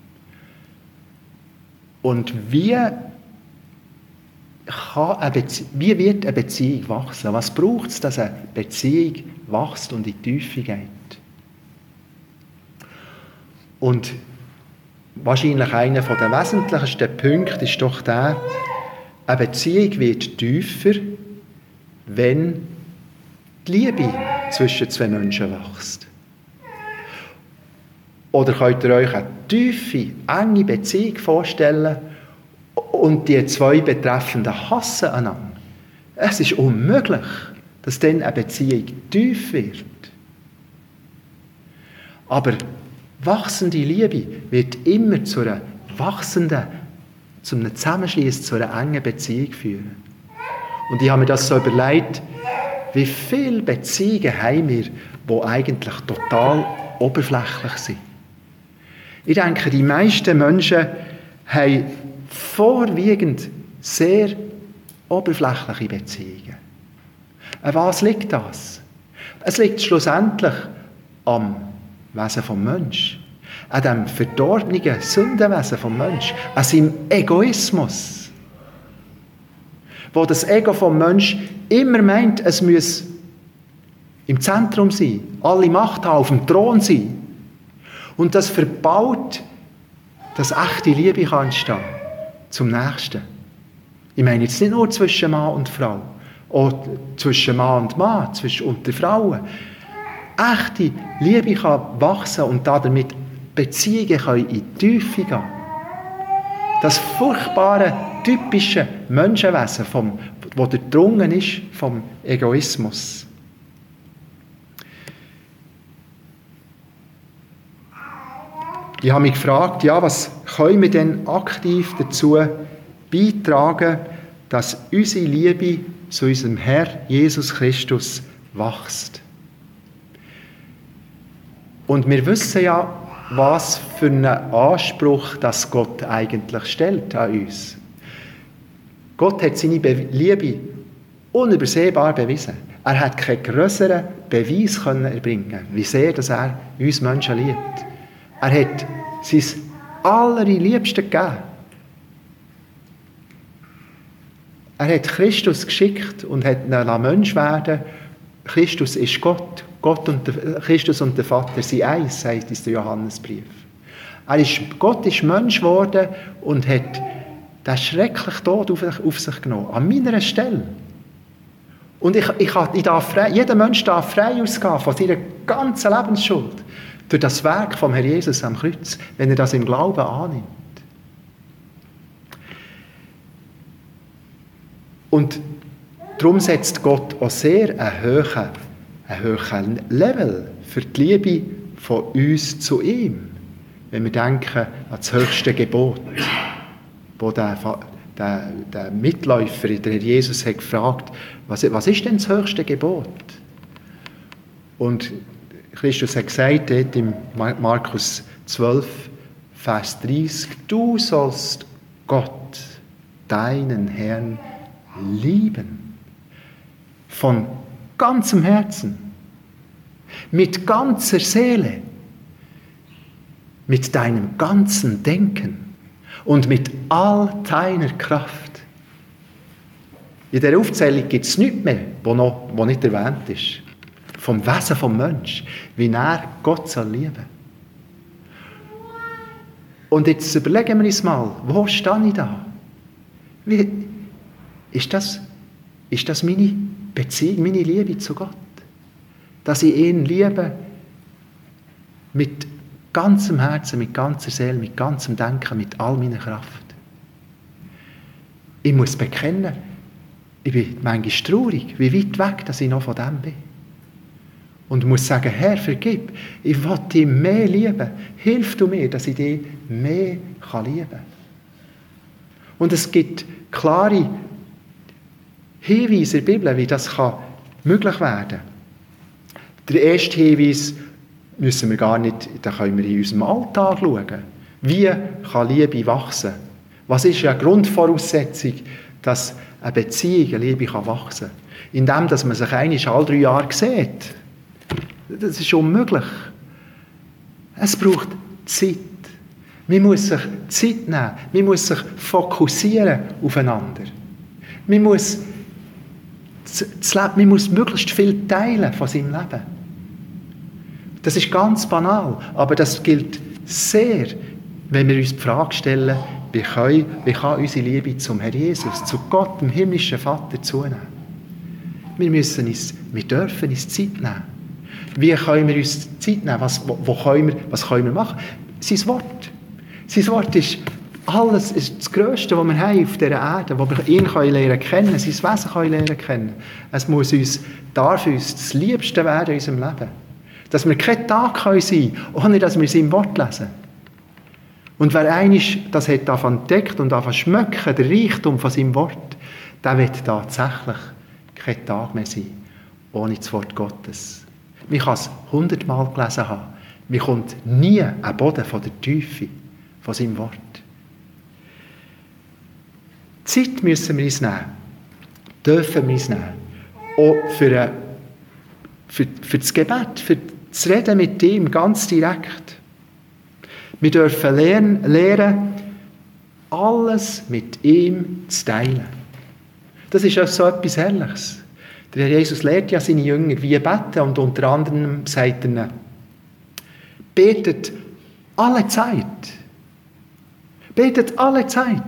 Und wie, kann eine Bezie- wie wird eine Beziehung wachsen? Was braucht es, dass eine Beziehung wächst und in die Tiefe geht? Und wahrscheinlich einer der wesentlichsten Punkte ist doch der, eine Beziehung wird tiefer, wenn die Liebe zwischen zwei Menschen wächst. Oder könnt ihr euch eine tiefe, enge Beziehung vorstellen und die zwei Betreffenden hassen einander? Es ist unmöglich, dass dann eine Beziehung tief wird. Aber wachsende Liebe wird immer zu einer wachsenden, zu einem Zusammenschließen, zu einer engen Beziehung führen. Und ich habe mir das so überlegt, wie viele Beziehungen haben wir, die eigentlich total oberflächlich sind. Ich denke, die meisten Menschen haben vorwiegend sehr oberflächliche Beziehungen. An was liegt das? Es liegt schlussendlich am Wesen des Menschen, an dem verdorbenen Sündenwesen des Menschen, an seinem Egoismus. Wo das Ego des Menschen immer meint, es müsse im Zentrum sein, alle Macht haben, auf dem Thron sein. Und das verbaut, dass echte Liebe kann entstehen zum Nächsten. Ich meine jetzt nicht nur zwischen Mann und Frau, auch zwischen Mann und Mann, zwischen unter Frauen. Echte Liebe kann wachsen und damit Beziehungen können in die Tiefe gehen. Das furchtbare, typische Menschenwesen, vom, das durchdrungen ist vom Egoismus. Ich habe mich gefragt, ja, was können wir denn aktiv dazu beitragen, dass unsere Liebe zu unserem Herr Jesus Christus wächst. Und wir wissen ja, was für einen Anspruch das Gott eigentlich stellt an uns. Gott hat seine Liebe unübersehbar bewiesen. Er hat keinen grösseren Beweis können erbringen, wie sehr dass er uns Menschen liebt. Er hat sein allerliebste gegeben. Er hat Christus geschickt und hat ihn Mensch werden. Christus ist Gott. Gott und der, Christus und der Vater sind eins, sagt es der Johannesbrief. Er ist, Gott ist Mensch geworden und hat den schrecklichen Tod auf, auf sich genommen. An meiner Stelle. Und ich, ich, ich darf frei, jeder Mensch darf frei ausgehen von seiner ganzen Lebensschuld. Durch das Werk vom Herrn Jesus am Kreuz, wenn er das im Glauben annimmt. Und darum setzt Gott auch sehr einen hohen, einen hohen Level für die Liebe von uns zu ihm. Wenn wir denken an das höchste Gebot, wo der, der, der Mitläufer, der Herr Jesus, hat gefragt, was, was ist denn das höchste Gebot? Und Christus hat gesagt, dort in Markus zwölf, Vers dreißig, du sollst Gott, deinen Herrn, lieben. Von ganzem Herzen. Mit ganzer Seele. Mit deinem ganzen Denken. Und mit all deiner Kraft. In der Aufzählung gibt es nichts mehr, was noch, was nicht erwähnt ist. Vom Wesen vom Menschen, wie er Gott soll lieben. Und jetzt überlegen wir uns mal, wo stehe ich da? Wie, ist das, ist das meine Beziehung, meine Liebe zu Gott? Dass ich ihn liebe mit ganzem Herzen, mit ganzer Seele, mit ganzem Denken, mit all meiner Kraft. Ich muss bekennen, ich bin manchmal traurig, wie weit weg dass ich noch von dem bin. Und muss sagen, Herr, vergib, ich will dich mehr lieben. Hilf du mir, dass ich dich mehr lieben kann. Und es gibt klare Hinweise in der Bibel, wie das kann möglich werden kann. Der erste Hinweis müssen wir gar nicht, da können wir in unserem Alltag schauen. Wie kann Liebe wachsen? Was ist eine Grundvoraussetzung, dass eine Beziehung, eine Liebe kann wachsen kann? Indem dass man sich einmal alle drei Jahre sieht. Das ist unmöglich. Es braucht Zeit. Man muss sich Zeit nehmen. Man muss sich fokussieren aufeinander. Man muss, das Leben, man muss möglichst viel teilen von seinem Leben. Das ist ganz banal, aber das gilt sehr, wenn wir uns die Frage stellen, wie kann, wie kann unsere Liebe zum Herrn Jesus, zu Gott, dem himmlischen Vater, zunehmen. Wir müssen uns, wir dürfen uns Zeit nehmen. Wie können wir uns Zeit nehmen? Was, wo, wo können wir, was können wir machen? Sein Wort. Sein Wort ist alles, ist das Grösste, was wir haben auf dieser Erde, wo wir ihn lernen kennen, sein Wesen können lernen kennen. Es muss uns, darf uns das Liebste werden in unserem Leben. Dass wir kein Tag sein können, ohne dass wir sein Wort lesen. Und wer einmal das hat davon entdeckt und davon schmecken, der Reichtum von seinem Wort, der wird tatsächlich kein Tag mehr sein, ohne das Wort Gottes. Man kann es hundertmal gelesen haben. Man kommt nie an den Boden von der Tiefe von seinem Wort. Zeit müssen wir uns nehmen. Dürfen wir uns nehmen. Auch für, eine, für, für das Gebet, für das Reden mit ihm ganz direkt. Wir dürfen lernen, lernen, alles mit ihm zu teilen. Das ist auch so etwas Herrliches. Der Herr Jesus lehrt ja seine Jünger, wie beten, und unter anderem sagt er, betet alle Zeit. Betet alle Zeit.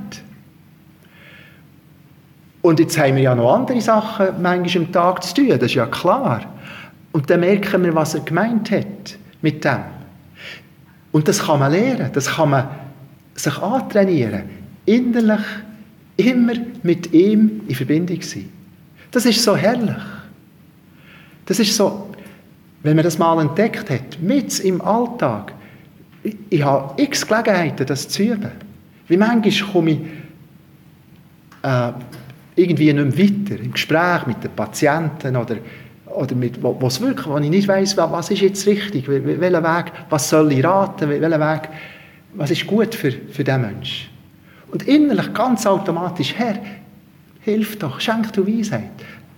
Und jetzt haben wir ja noch andere Sachen manchmal am Tag zu tun, das ist ja klar. Und dann merken wir, was er gemeint hat mit dem. Und das kann man lernen, das kann man sich antrainieren, innerlich immer mit ihm in Verbindung sein. Das ist so herrlich. Das ist so, wenn man das mal entdeckt hat, mit im Alltag. Ich, ich habe x Gelegenheiten, das zu üben. Wie manchmal komme ich äh, irgendwie nicht mehr weiter, im Gespräch mit den Patienten oder, oder mit, wo, wo es wirklich, wo ich nicht weiss, was ist jetzt richtig, welchen Weg, was soll ich raten, welchen Weg, was ist gut für, für den Menschen. Und innerlich ganz automatisch, Herr, hilf doch, schenk du Weisheit.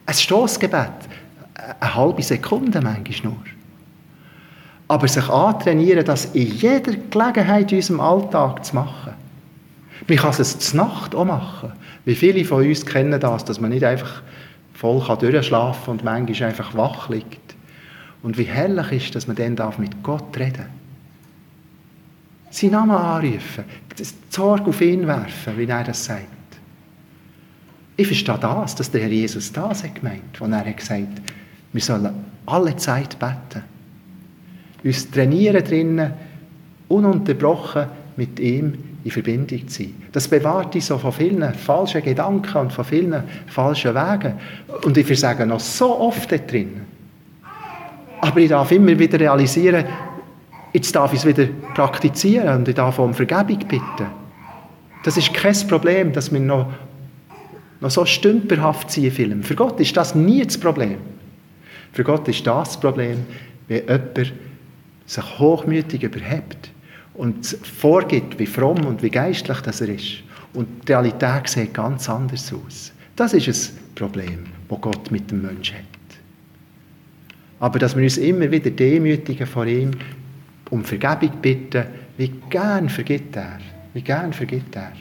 Ein Stossgebet, eine halbe Sekunde manchmal nur. Aber sich antrainieren, das in jeder Gelegenheit in unserem Alltag zu machen. Man kann es zur Nacht auch machen. Wie viele von uns kennen das, dass man nicht einfach voll durchschlafen kann und manchmal einfach wach liegt. Und wie herrlich ist, dass man dann mit Gott reden darf. Seinen Namen anrufen, die Sorge auf ihn werfen, wie er das sagt. Ich verstehe das, dass der Herr Jesus das hat gemeint, als er hat gesagt, wir sollen alle Zeit beten. Uns trainieren drinnen, ununterbrochen mit ihm in Verbindung zu sein. Das bewahrt uns so von vielen falschen Gedanken und von vielen falschen Wegen. Und ich versage noch so oft da drin. Aber ich darf immer wieder realisieren, jetzt darf ich es wieder praktizieren und ich darf um Vergebung bitten. Das ist kein Problem, dass wir noch, noch so stümperhaft sind in Filmen. Für Gott ist das nie das Problem. Für Gott ist das das Problem, wenn jemand sich hochmütig überhebt und vorgibt, wie fromm und wie geistlich das er ist. Und die Realität sieht ganz anders aus. Das ist ein Problem, das Gott mit dem Menschen hat. Aber dass wir uns immer wieder demütigen vor ihm, um Vergebung bitten, wie gern vergibt er. Wie gern vergibt er.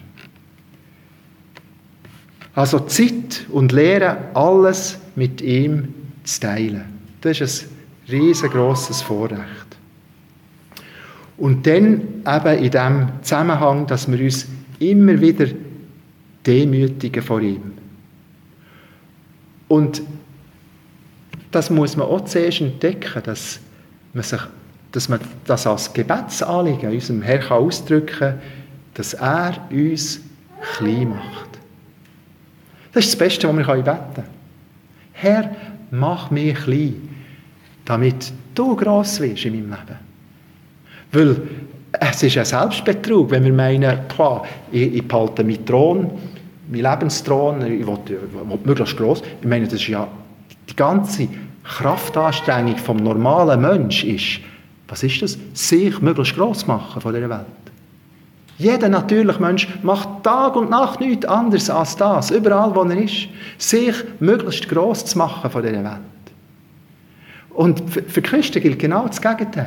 Also Zeit und Lehre, alles mit ihm zu teilen. Das ist ein riesengroßes Vorrecht. Und dann eben in diesem Zusammenhang, dass wir uns immer wieder demütigen vor ihm. Und das muss man auch zuerst entdecken, dass man, sich, dass man das als Gebetsanliegen unserem Herrn ausdrücken kann, dass er uns klein macht. Das ist das Beste, was wir beten können. Herr, mach mich klein, damit du gross wirst in meinem Leben. Weil es ist ein Selbstbetrug, wenn wir meinen, boah, ich, ich behalte meinen Thron, meinen Lebensthron, ich will, ich will möglichst gross. Ich meine, das ist ja die ganze Kraftanstrengung vom normalen Menschen ist, was ist das? Sich möglichst gross machen von dieser Welt. Jeder natürliche Mensch macht Tag und Nacht nichts anderes als das, überall wo er ist. Sich möglichst gross zu machen von dieser Welt. Und für Christen gilt genau das Gegenteil.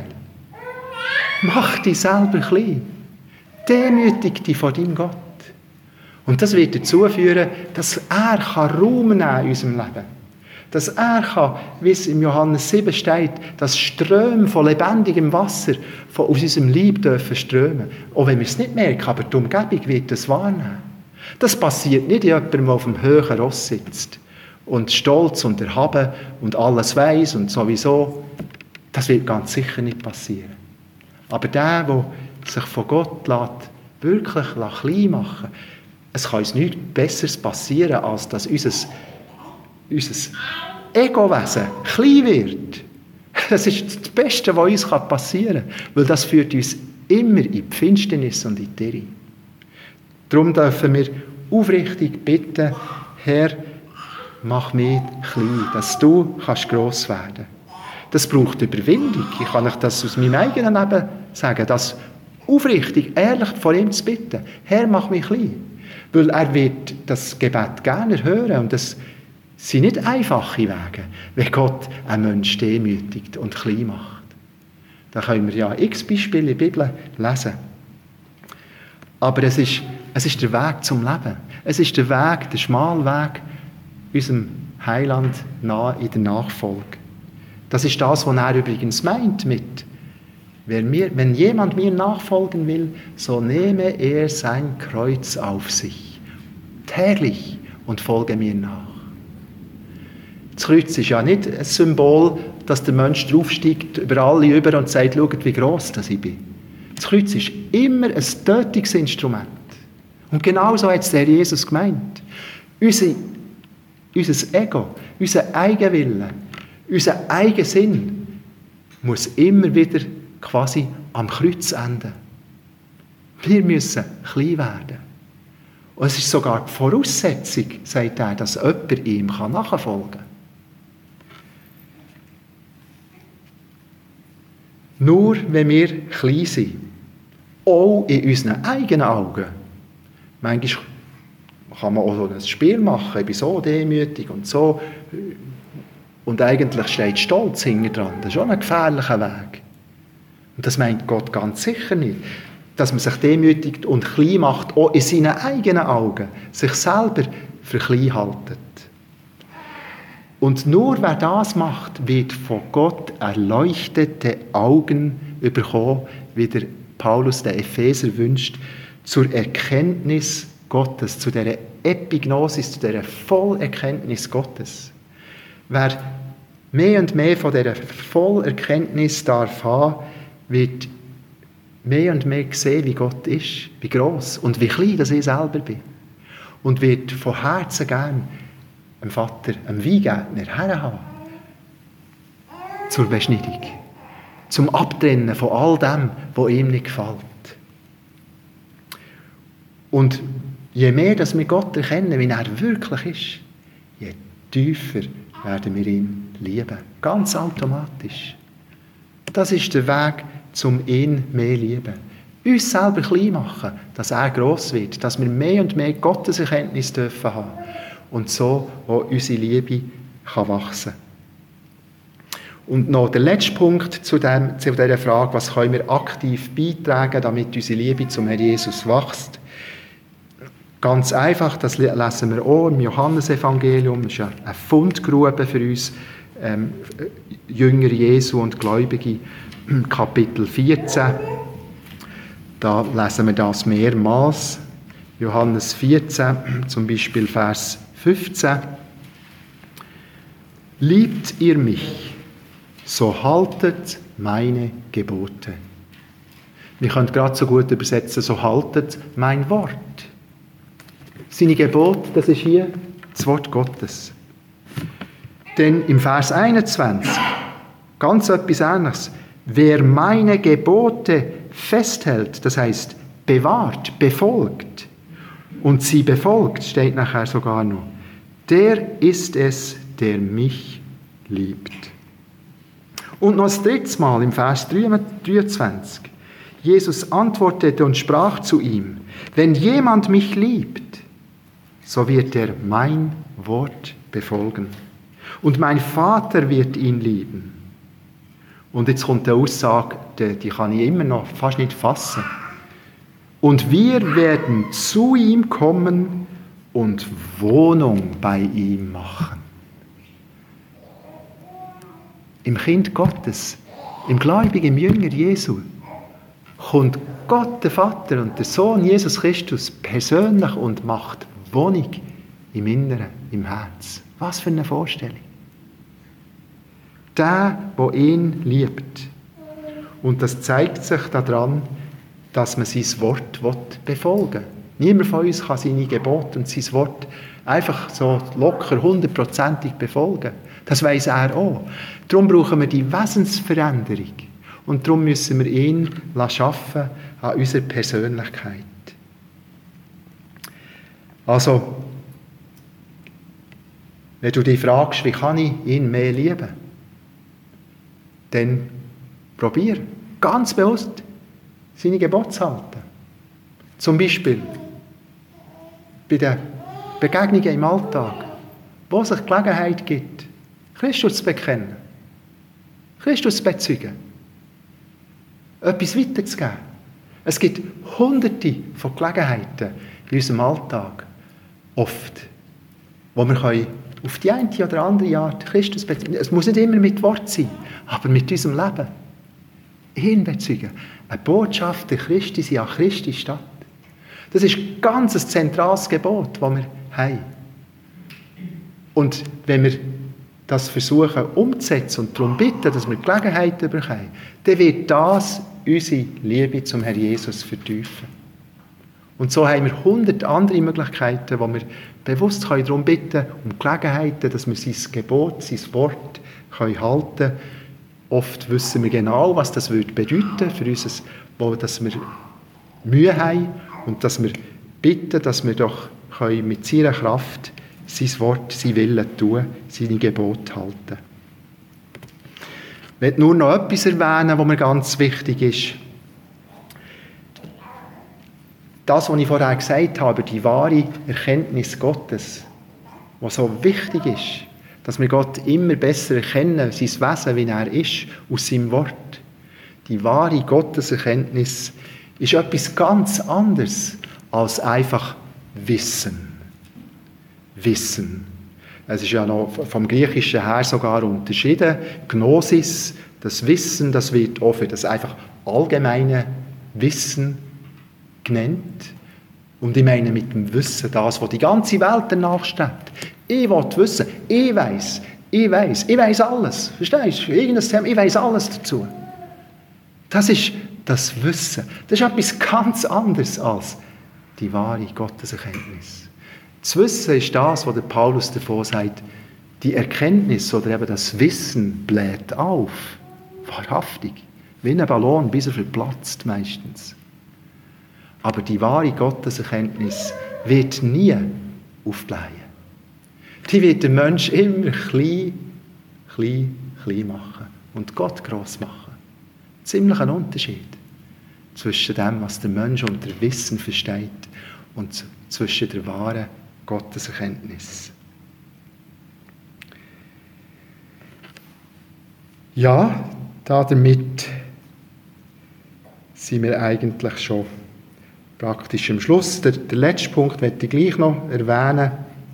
Mach dich selber klein. Demütig dich vor deinem Gott. Und das wird dazu führen, dass er Raum nehmen kann in unserem Leben. Dass er kann, wie es im Johannes sieben steht, das Strömen von lebendigem Wasser von aus unserem Leib dürfen strömen. Auch wenn wir es nicht merken, aber die Umgebung wird das wahrnehmen. Das passiert nicht in jemandem, der auf dem höheren Ross sitzt und stolz und erhaben und alles weiss und sowieso. Das wird ganz sicher nicht passieren. Aber der, der sich von Gott lässt, wirklich klein machen, es kann uns nichts Besseres passieren, als dass unser, unser Ego-Wesen klein wird. Das ist das Beste, was uns passieren kann, weil das führt uns immer in die Finsternis und in die Irre. Darum dürfen wir aufrichtig bitten, Herr, mach mich klein, dass du kannst gross werden kannst. Das braucht Überwindung. Ich kann euch das aus meinem eigenen Leben sagen, das aufrichtig, ehrlich vor ihm zu bitten. Herr, mach mich klein. Weil er wird das Gebet gerne hören und das sind nicht einfache Wege, wenn Gott einen Menschen demütigt und klein macht. Da können wir ja x Beispiele in der Bibel lesen. Aber es ist, es ist der Weg zum Leben. Es ist der Weg, der schmale Weg unserem Heiland nahe in der Nachfolge. Das ist das, was er übrigens meint mit, wenn, mir, wenn jemand mir nachfolgen will, so nehme er sein Kreuz auf sich, täglich, und folge mir nach. Das Kreuz ist ja nicht ein Symbol, dass der Mensch draufsteigt über alle über und sagt, schaut, wie gross das ich bin. Das Kreuz ist immer ein Tötungsinstrument. Und genau so hat es der Herr Jesus gemeint. Unser, unser Ego, unser Eigenwille, unser Eigensinn muss immer wieder quasi am Kreuz enden. Wir müssen klein werden. Und es ist sogar die Voraussetzung, sagt er, dass jemand ihm nachfolgen kann. Nur wenn wir klein sind, auch in unseren eigenen Augen. Manchmal kann man auch so ein Spiel machen, ich bin so demütig und so. Und eigentlich steht Stolz hinten dran. Das ist schon ein gefährlicher Weg. Und das meint Gott ganz sicher nicht. Dass man sich demütigt und klein macht, auch in seinen eigenen Augen, sich selber für klein haltet. Und nur wer das macht, wird von Gott erleuchtete Augen bekommen, wie der Paulus den Epheser wünscht, zur Erkenntnis Gottes, zu dieser Epignosis, zu dieser Vollerkenntnis Gottes. Wer mehr und mehr von dieser Vollerkenntnis darf haben, wird mehr und mehr sehen, wie Gott ist, wie gross und wie klein dass ich selber bin. Und wird von Herzen gern dem Vater, dem Weingärtner, herhaben. Zur Beschneidung. Zum Abtrennen von all dem, was ihm nicht gefällt. Und je mehr dass wir Gott erkennen, wie er wirklich ist, je tiefer werden wir ihn lieben. Ganz automatisch. Das ist der Weg, um ihn mehr zu lieben. Uns selber klein machen, dass er gross wird, dass wir mehr und mehr Gotteserkenntnis dürfen haben und so auch unsere Liebe kann wachsen. Und noch der letzte Punkt zu, dem, zu dieser Frage, was können wir aktiv beitragen, damit unsere Liebe zum Herrn Jesus wächst. Ganz einfach, das lesen wir auch im Johannesevangelium, das ist ja eine Fundgrube für uns, ähm, Jünger Jesu und Gläubige, Kapitel vierzehn. Da lesen wir das mehrmals. Johannes vierzehn, zum Beispiel Vers fünfzehn. Liebt ihr mich, so haltet meine Gebote. Wir können gerade so gut übersetzen, so haltet mein Wort. Seine Gebote, das ist hier das Wort Gottes. Denn im Vers einundzwanzig, ganz etwas Ähnliches, wer meine Gebote festhält, das heißt bewahrt, befolgt, und sie befolgt, steht nachher sogar noch, der ist es, der mich liebt. Und noch das dritte Mal im Vers dreiundzwanzig. Jesus antwortete und sprach zu ihm, wenn jemand mich liebt, so wird er mein Wort befolgen. Und mein Vater wird ihn lieben. Und jetzt kommt eine Aussage, die kann ich immer noch fast nicht fassen. Und wir werden zu ihm kommen und Wohnung bei ihm machen. Im Kind Gottes, im gläubigen Jünger Jesu, kommt Gott, der Vater und der Sohn Jesus Christus persönlich und macht Wohnung im Inneren, im Herz. Was für eine Vorstellung. Der, der ihn liebt. Und das zeigt sich daran, dass man sein Wort befolgen will. Niemand von uns kann seine Gebote und sein Wort einfach so locker hundertprozentig befolgen. Das weiss er auch. Darum brauchen wir die Wesensveränderung. Und darum müssen wir ihn schaffen an unserer Persönlichkeit. Also, wenn du dich fragst, wie kann ich ihn mehr lieben, dann probier ganz bewusst seine Gebote zu halten. Zum Beispiel bei den Begegnungen im Alltag, wo sich Gelegenheit gibt, Christus zu bekennen, Christus zu bezeugen, etwas weiterzugeben. Es gibt hunderte von Gelegenheiten in unserem Alltag, oft, wo wir auf die eine oder andere Art Christus bezeugen. Es muss nicht immer mit Wort sein, aber mit unserem Leben. Ihn bezeugen. Eine Botschaft der Christi sind an Christi statt. Das ist ein ganz zentrales Gebot, das wir haben. Und wenn wir das versuchen umzusetzen und darum bitten, dass wir die Gelegenheit bekommen, dann wird das unsere Liebe zum Herrn Jesus vertiefen. Und so haben wir hundert andere Möglichkeiten, wo wir bewusst darum bitten können, um Gelegenheiten, dass wir sein Gebot, sein Wort können halten können. Oft wissen wir genau, was das bedeuten würde für uns, wo dass wir Mühe haben und dass wir bitten, dass wir doch mit seiner Kraft sein Wort, sein Willen tun, seine Gebote halten. Ich möchte nur noch etwas erwähnen, was mir ganz wichtig ist. das, was ich vorher gesagt habe, die wahre Erkenntnis Gottes, was so wichtig ist, dass wir Gott immer besser erkennen, sein Wesen, wie er ist, aus seinem Wort. Die wahre Gotteserkenntnis ist etwas ganz anderes als einfach Wissen. Wissen. Es ist ja noch vom Griechischen her sogar unterschieden. Gnosis, das Wissen, das wird auch für das einfach allgemeine Wissen genannt. Und ich meine mit dem Wissen das, was die ganze Welt danach strebt. Ich will wissen, ich weiss, ich weiss, ich weiss alles. Verstehst du? Irgendein Thema, ich weiss alles dazu. Das ist das Wissen. Das ist etwas ganz anderes als die wahre Gotteserkenntnis. Das Wissen ist das, was der Paulus davon sagt, die Erkenntnis oder eben das Wissen bläht auf. Wahrhaftig. Wie ein Ballon, bis er verplatzt meistens. Aber die wahre Gotteserkenntnis wird nie aufblähen. Die wird der Mensch immer klein, klein, klein machen und Gott gross machen. Ziemlich ein Unterschied zwischen dem, was der Mensch unter Wissen versteht und zwischen der wahren Gotteserkenntnis. Ja, damit sind wir eigentlich schon praktisch am Schluss. Der, der letzte Punkt möchte ich gleich noch erwähnen,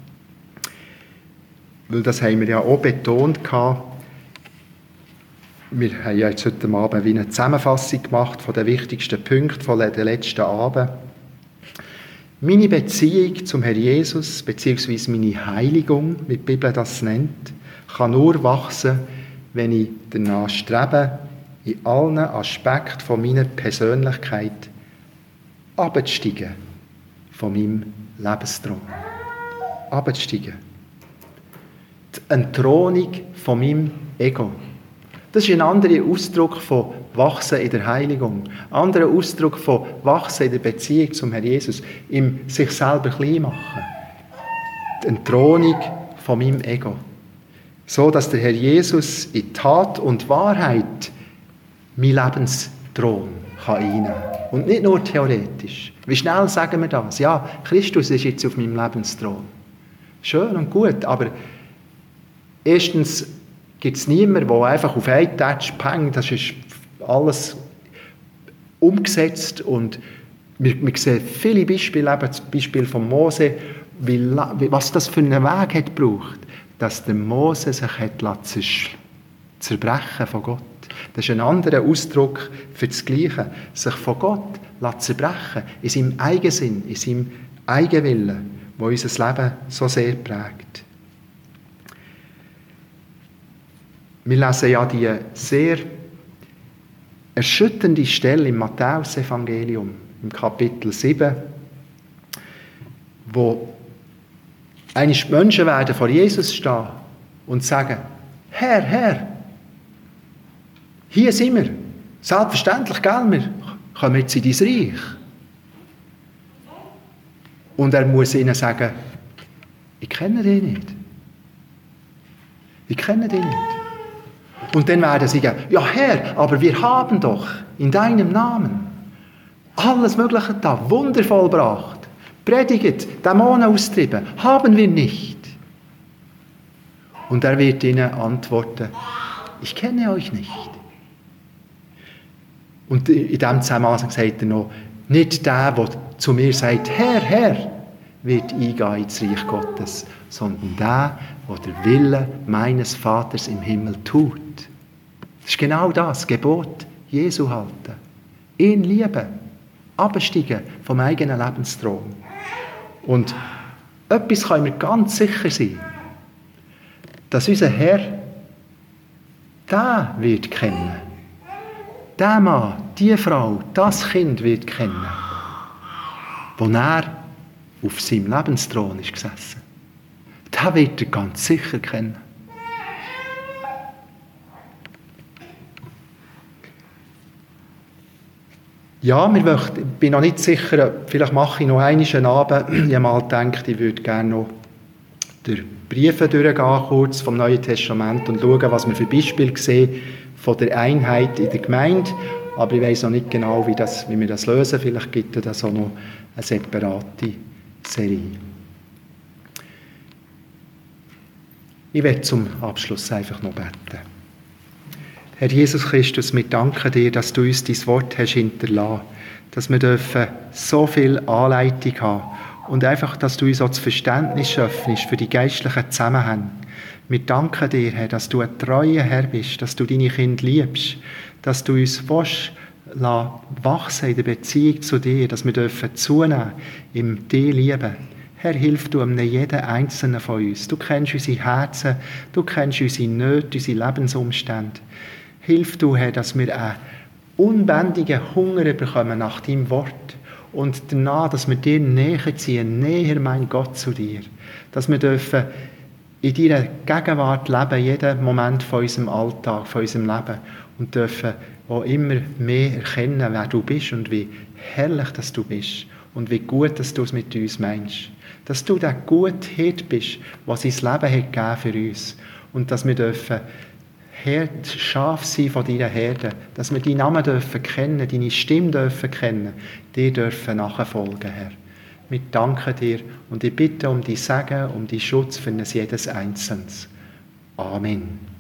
weil das haben wir ja auch betont gehabt. Wir haben ja jetzt heute Abend wie eine Zusammenfassung gemacht von den wichtigsten Punkten von den letzten Abend. Meine Beziehung zum Herrn Jesus, beziehungsweise meine Heiligung, wie die Bibel das nennt, kann nur wachsen, wenn ich danach strebe, in allen Aspekten von meiner Persönlichkeit abzusteigen von meinem Lebensthron. Abzusteigen. Die Entthronung von meinem Ego. Das ist ein anderer Ausdruck von Wachsen in der Heiligung. Ein anderer Ausdruck von Wachsen in der Beziehung zum Herrn Jesus. Im sich selber klein machen. Die Entthronung von meinem Ego. So, dass der Herr Jesus in Tat und Wahrheit mein Lebensthron kann einnehmen kann. Und nicht nur theoretisch. Wie schnell sagen wir das? Ja, Christus ist jetzt auf meinem Lebensthron. Schön und gut, aber erstens gibt es niemanden, der einfach auf einen Touch peng, das ist alles umgesetzt und wir, wir sehen viele Beispiele, eben das Beispiel von Mose, wie, was das für einen Weg hat gebraucht, dass der Mose sich hat zerbrechen von Gott. Das ist ein anderer Ausdruck für das Gleiche, sich von Gott zerbrechen, in seinem Eigensinn, in seinem Eigenwillen, der unser Leben so sehr prägt. Wir lesen ja die sehr erschütternde Stelle im Matthäus-Evangelium, im Kapitel sieben, wo einige Menschen werden vor Jesus stehen und sagen, Herr, Herr, hier sind wir. Selbstverständlich, gell, wir kommen jetzt in dein Reich. Und er muss ihnen sagen, ich kenne dich nicht. Ich kenne dich nicht. Und dann werden sie sagen, ja Herr, aber wir haben doch in deinem Namen alles Mögliche da, Wunder vollbracht, predigt, Dämonen austrieben, haben wir nicht. Und er wird ihnen antworten, ich kenne euch nicht. Und in diesem Zusammenhang sagt er noch, nicht der, der zu mir sagt, Herr, Herr, wird eingehen ins Reich Gottes, sondern der, der der Wille meines Vaters im Himmel tut. Das ist genau das, Gebot Jesu halten. Ihn lieben, absteigen vom eigenen Lebensthron. Und etwas können wir ganz sicher sein, dass unser Herr, der wird kennen. Der Mann, die Frau, das Kind wird kennen, wo er auf seinem Lebensthron ist gesessen. Den wird er ganz sicher kennen. Ja, ich bin noch nicht sicher, vielleicht mache ich noch einen Abend. Ich habe mal gedacht, ich würde gerne noch durch Briefe durchgehen, kurz vom Neuen Testament, und schauen, was wir für Beispiele sehen von der Einheit in der Gemeinde aber ich weiss noch nicht genau, wie, das, wie wir das lösen. Vielleicht gibt es das auch noch eine separate Serie. Ich werde zum Abschluss einfach noch beten. Herr Jesus Christus, wir danken dir, dass du uns dein Wort hast hinterlassen, dass wir dürfen so viel Anleitung haben und einfach, dass du uns auch das Verständnis öffnest für die geistlichen Zusammenhänge. Wir danken dir, Herr, dass du ein treuer Herr bist, dass du deine Kinder liebst, dass du uns willst, wachsen in der Beziehung zu dir, dass wir dürfen zunehmen im dir lieben. Herr, hilf du einem jeden Einzelnen von uns. Du kennst unsere Herzen, du kennst unsere Nöte, unsere Lebensumstände. Hilf du, Herr, dass wir einen unbändigen Hunger bekommen nach deinem Wort und danach, dass wir dir näher ziehen, näher, mein Gott, zu dir. Dass wir dürfen in deiner Gegenwart leben, jeden Moment von unserem Alltag, von unserem Leben und dürfen auch immer mehr erkennen, wer du bist und wie herrlich, dass du bist und wie gut, dass du es mit uns meinst. Dass du der gute Hirt bist, der sein Leben hat gegeben für uns. Und dass wir dürfen Herd, Schaf sein von deiner Herde. Dass wir deinen Namen dürfen kennen, deine Stimme dürfen kennen. Dir dürfen nachfolgen, Herr. Wir danken dir und ich bitte um dein Segen, um deinen Schutz für uns jedes Einzelnes. Amen.